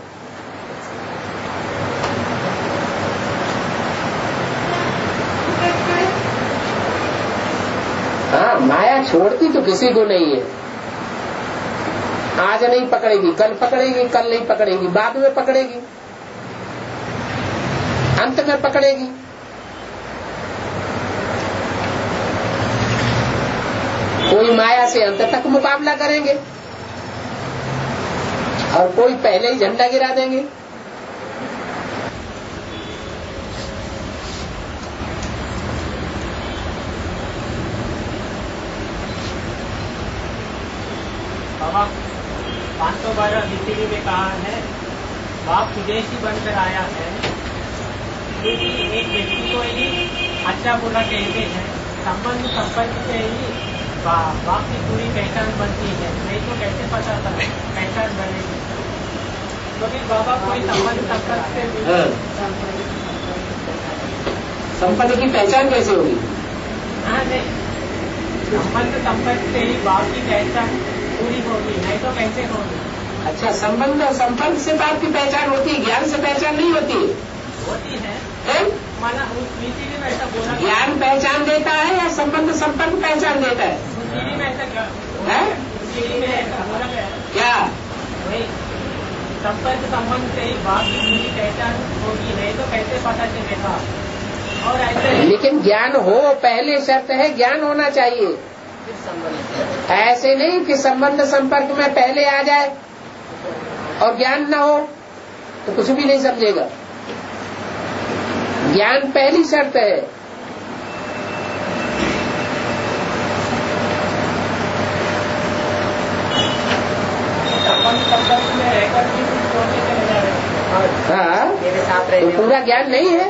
Speaker 2: हाँ, माया छोड़ती तो किसी को नहीं है। आज नहीं पकड़ेगी, कल पकड़ेगी, कल नहीं पकड़ेगी, बाद में पकड़ेगी। अंत में पकड़ेगी। कोई माया से अंत तक मुकाबला करेंगे और कोई पहले ही झंडा गिरा देंगे।
Speaker 3: बाबा पाँच सौ बारह हिस्ट्री में कहा है बाप विदेश ही बनकर आया है, क्योंकि एक व्यक्ति को ही अच्छा बुरा कहते हैं, संबंध संपर्क से ही बाप की पूरी पहचान बनती है, नहीं तो कैसे पता था पहचान बनेगी। तो फिर बाबा कोई संबंध संपर्क से
Speaker 2: संपत्ति की पहचान कैसे होगी?
Speaker 3: हाँ नहीं, संबंध संपर्क से ही बाप की पहचान पूरी होगी, नहीं तो कैसे होगी।
Speaker 2: अच्छा, संबंध और संपर्क से बाप की पहचान होती है, ज्ञान से पहचान नहीं होती
Speaker 3: होती है,
Speaker 2: है?
Speaker 3: माना उस नीति में ऐसा बोला,
Speaker 2: ज्ञान पहचान देता है या संबंध संपर्क पहचान देता है?
Speaker 3: उस नीति में ऐसा क्या
Speaker 2: है?
Speaker 3: उस नीति में ऐसा बोला गया है
Speaker 2: क्या?
Speaker 3: वही संपर्क संबंध से ही बाप की पूरी पहचान होगी, नहीं तो कैसे पता चलेगा। और ऐसे
Speaker 2: लेकिन ज्ञान हो, पहले शर्त है ज्ञान होना चाहिए। ऐसे नहीं कि संबंध संपर्क में पहले आ जाए और ज्ञान न हो तो कुछ भी नहीं समझेगा। ज्ञान पहली शर्त है।
Speaker 3: संबंध संपर्क में रहकर भी कुछ छोड़ते चले जा रहे हैं।
Speaker 2: हाँ,
Speaker 1: मेरे साथ
Speaker 2: तो
Speaker 1: रहे
Speaker 2: पूरा ज्ञान नहीं है।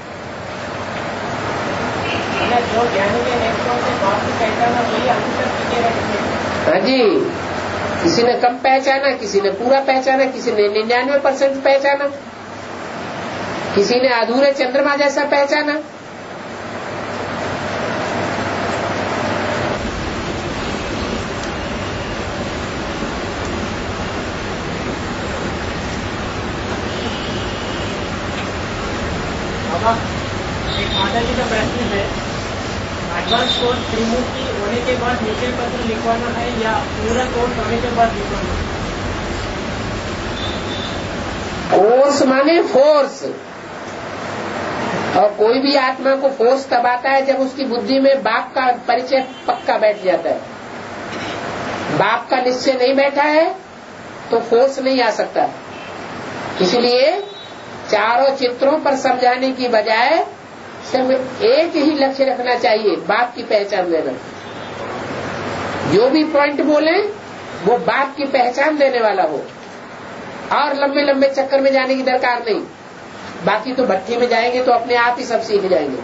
Speaker 3: जो ज्ञान के नेत्रों से बाप की पहचान वही अभी तक टिके रहते हैं।
Speaker 2: हाँ जी, किसी ने कम पहचाना, किसी ने पूरा पहचाना, किसी ने निन्यानवे परसेंट पहचाना, किसी ने अधूरे चंद्रमा जैसा पहचाना।
Speaker 3: बाबा एक माता जी का प्रश्न है, एडवांस कोर्स त्रिमुखी होने के बाद निश्चय पत्र लिखवाना है या पूरा कोर्स होने के बाद लिखवाना है?
Speaker 2: कोर्स माने फोर्स, और कोई भी आत्मा को फोर्स तब आता है जब उसकी बुद्धि में बाप का परिचय पक्का बैठ जाता है। बाप का निश्चय नहीं बैठा है तो फोर्स नहीं आ सकता। इसलिए चारों चित्रों पर समझाने की बजाय सिर्फ एक ही लक्ष्य रखना चाहिए, बाप की पहचान देना। जो भी पॉइंट बोले वो बाप की पहचान देने वाला हो, और लंबे लंबे चक्कर में जाने की दरकार नहीं। बाकी तो भट्टी में जाएंगे तो अपने आप ही सब सीख जाएंगे।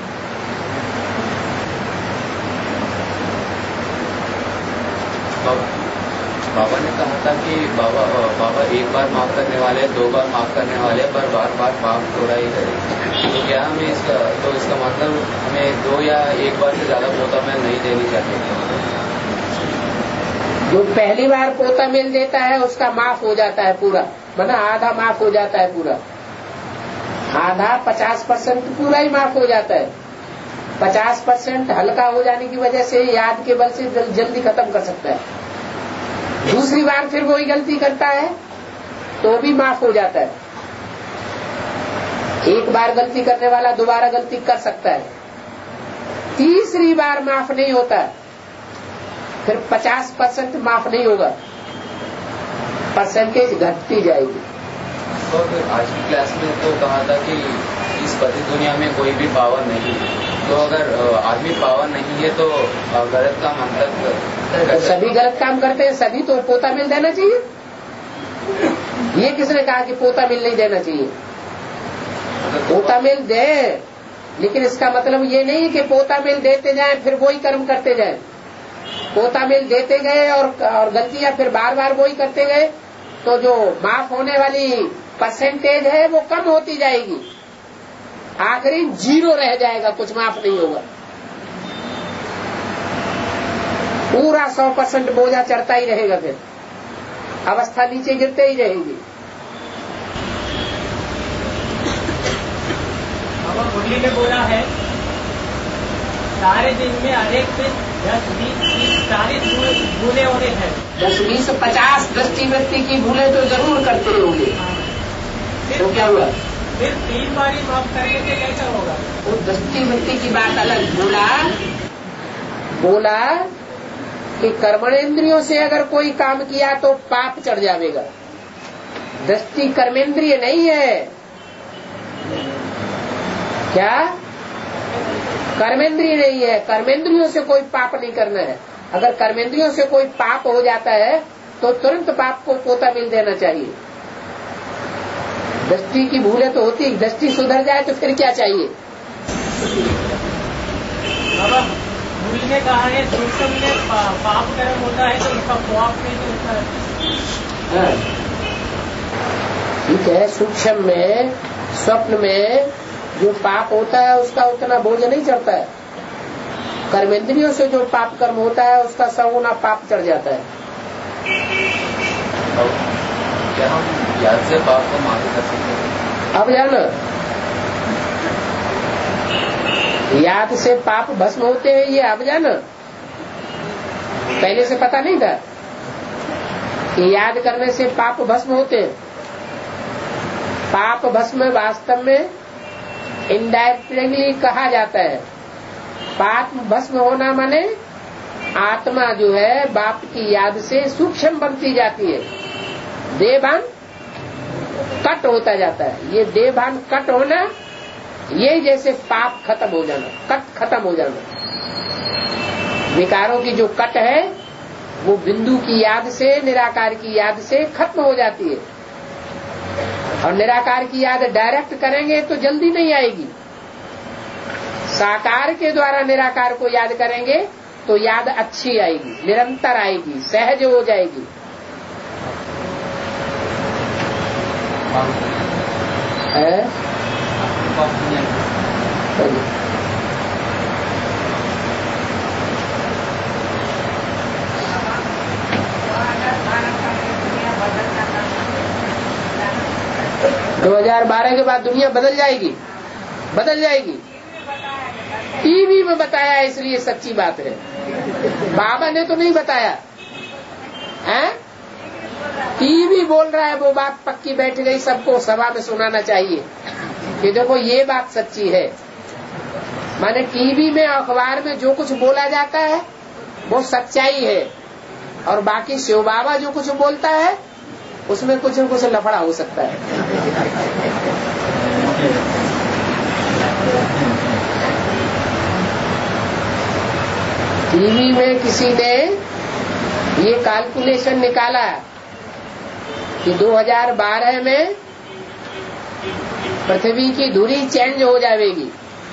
Speaker 6: बाबा ने कहा था कि बाबा बाबा एक बार माफ करने वाले, दो बार माफ करने वाले, पर बार बार माफ थोड़ा ही करें। तो क्या हमें इसका तो इसका मतलब हमें दो या एक बार से ज्यादा पोता मेल नहीं देनी चाहिए?
Speaker 2: जो पहली बार पोता मेल देता है उसका माफ हो जाता है पूरा, माना आधा माफ हो जाता है पूरा। आधा पचास परसेंट पूरा ही माफ हो जाता है। पचास परसेंट हल्का हो जाने की वजह से याद के बल से जल, जल्दी खत्म कर सकता है। दूसरी बार फिर वही गलती करता है तो भी माफ हो जाता है। एक बार गलती करने वाला दोबारा गलती कर सकता है, तीसरी बार माफ नहीं होता, फिर पचास परसेंट माफ नहीं होगा, परसेंटेज घटती जाएगी।
Speaker 6: तो फिर आज की क्लास में तो कहा था कि इस पति दुनिया में कोई भी पावर नहीं है, तो अगर आदमी पावर नहीं है तो गलत काम अंतर
Speaker 2: तो सभी गलत काम करते हैं, सभी तो पोता मिल देना चाहिए। ये किसने कहा कि पोता मिल नहीं देना चाहिए? पोता मिल दे, लेकिन इसका मतलब ये नहीं कि पोता मिल देते जाएं फिर वही कर्म करते जाएं। पोता मिल देते गए और, और गलतियां फिर बार बार वही करते गए तो जो माफ होने वाली परसेंटेज है वो कम होती जाएगी, आखिरी जीरो रह जाएगा, कुछ माफ नहीं होगा। पूरा सौ परसेंट बोझा चढ़ता ही रहेगा, फिर अवस्था नीचे गिरते ही रहेगी।
Speaker 3: बाबा मुरली ने बोला है सारे दिन में अनेक से दस बीस तीस चालीस भूले होने हैं।
Speaker 2: दस बीस पचास दृष्टि वृत्ति की भूलें तो जरूर करते होंगे। तो क्या हुआ?
Speaker 3: फिर तीन बार ही माफ करने से कैसा होगा?
Speaker 2: वो दृष्टि वृत्ति की बात अलग। बोला बोला कि कर्मेंद्रियों से अगर कोई काम किया तो पाप चढ़ जाएगा। दृष्टि कर्मेंद्रिय नहीं है। क्या? कर्मेंद्रिय नहीं है। कर्मेंद्रियों से कोई पाप नहीं करना है। अगर कर्मेंद्रियों से कोई पाप हो जाता है तो तुरंत पाप को पोता मिल देना चाहिए। दृष्टि की भूलें तो होती, दृष्टि सुधर जाए तो फिर क्या चाहिए?
Speaker 3: बाबा भूल ने कहा है सूक्ष्म में पा, पाप कर्म होता है तो उसका पाप में तो उसका
Speaker 2: ठीक है। सूक्ष्म में, स्वप्न में जो पाप होता है उसका उतना बोझ नहीं चढ़ता है। कर्मेंद्रियों से जो पाप कर्म होता है उसका सौ गुना पाप चढ़ जाता है।
Speaker 6: क्या हम याद से पाप को माफ कर सकते हैं?
Speaker 2: अब जाना, याद से पाप भस्म होते हैं ये अब जाना। पहले से पता नहीं था कि याद करने से पाप भस्म होते हैं। पाप भस्म वास्तव में इनडायरेक्टली कहा जाता है। पाप भस्म होना माने आत्मा जो है बाप की याद से सूक्ष्म बनती जाती है। देहभान कट होता जाता है। ये देहभान कट होना, ये जैसे पाप खत्म हो जाना, कट खत्म हो जाना। विकारों की जो कट है वो बिंदु की याद से, निराकार की याद से खत्म हो जाती है। और निराकार की याद डायरेक्ट करेंगे तो जल्दी नहीं आएगी। साकार के द्वारा निराकार को याद करेंगे तो याद अच्छी आएगी, निरंतर आएगी, सहज हो जाएगी। है? दो हजार बारह के बाद दुनिया बदल जाएगी, बदल जाएगी। टीवी में बताया इसलिए सच्ची बात है। बाबा ने तो नहीं बताया है। टीवी बोल रहा है, वो बात पक्की बैठ गई, सबको सभा में सुनाना चाहिए कि देखो ये बात सच्ची है। माने टीवी में, अखबार में जो कुछ बोला जाता है वो सच्चाई है, और बाकी शिव बाबा जो कुछ बोलता है उसमें कुछ न कुछ लफड़ा हो सकता है। टीवी में किसी ने ये कैलकुलेशन निकाला कि दो हजार बारह में पृथ्वी की धुरी चेंज हो जाएगी।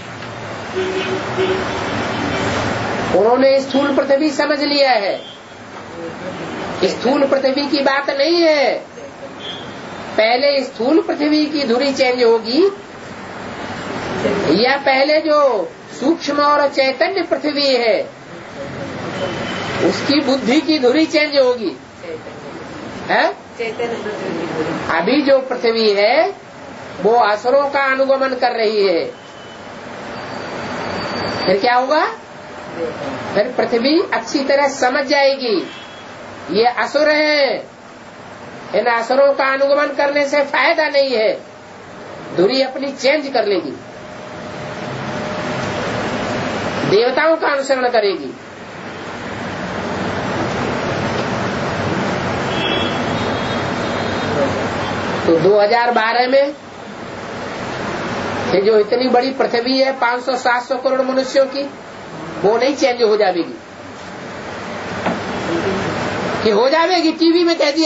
Speaker 2: उन्होंने स्थूल पृथ्वी समझ लिया है। स्थूल पृथ्वी की बात नहीं है। पहले स्थूल पृथ्वी की धुरी चेंज होगी या पहले जो सूक्ष्म और चैतन्य पृथ्वी है उसकी बुद्धि की धुरी चेंज होगी? है? अभी जो पृथ्वी है वो असुरों का अनुगमन कर रही है। फिर क्या होगा? फिर पृथ्वी अच्छी तरह समझ जाएगी ये असुर हैं, इन असुरों का अनुगमन करने से फायदा नहीं है। धुरी अपनी चेंज कर लेगी, देवताओं का अनुसरण करेगी। तो दो हजार बारह में ये जो इतनी बड़ी पृथ्वी है पाँच सौ सात सौ करोड़ मनुष्यों की, वो नहीं चेंज हो जाएगी कि हो जाएगी। टीवी में कह दिया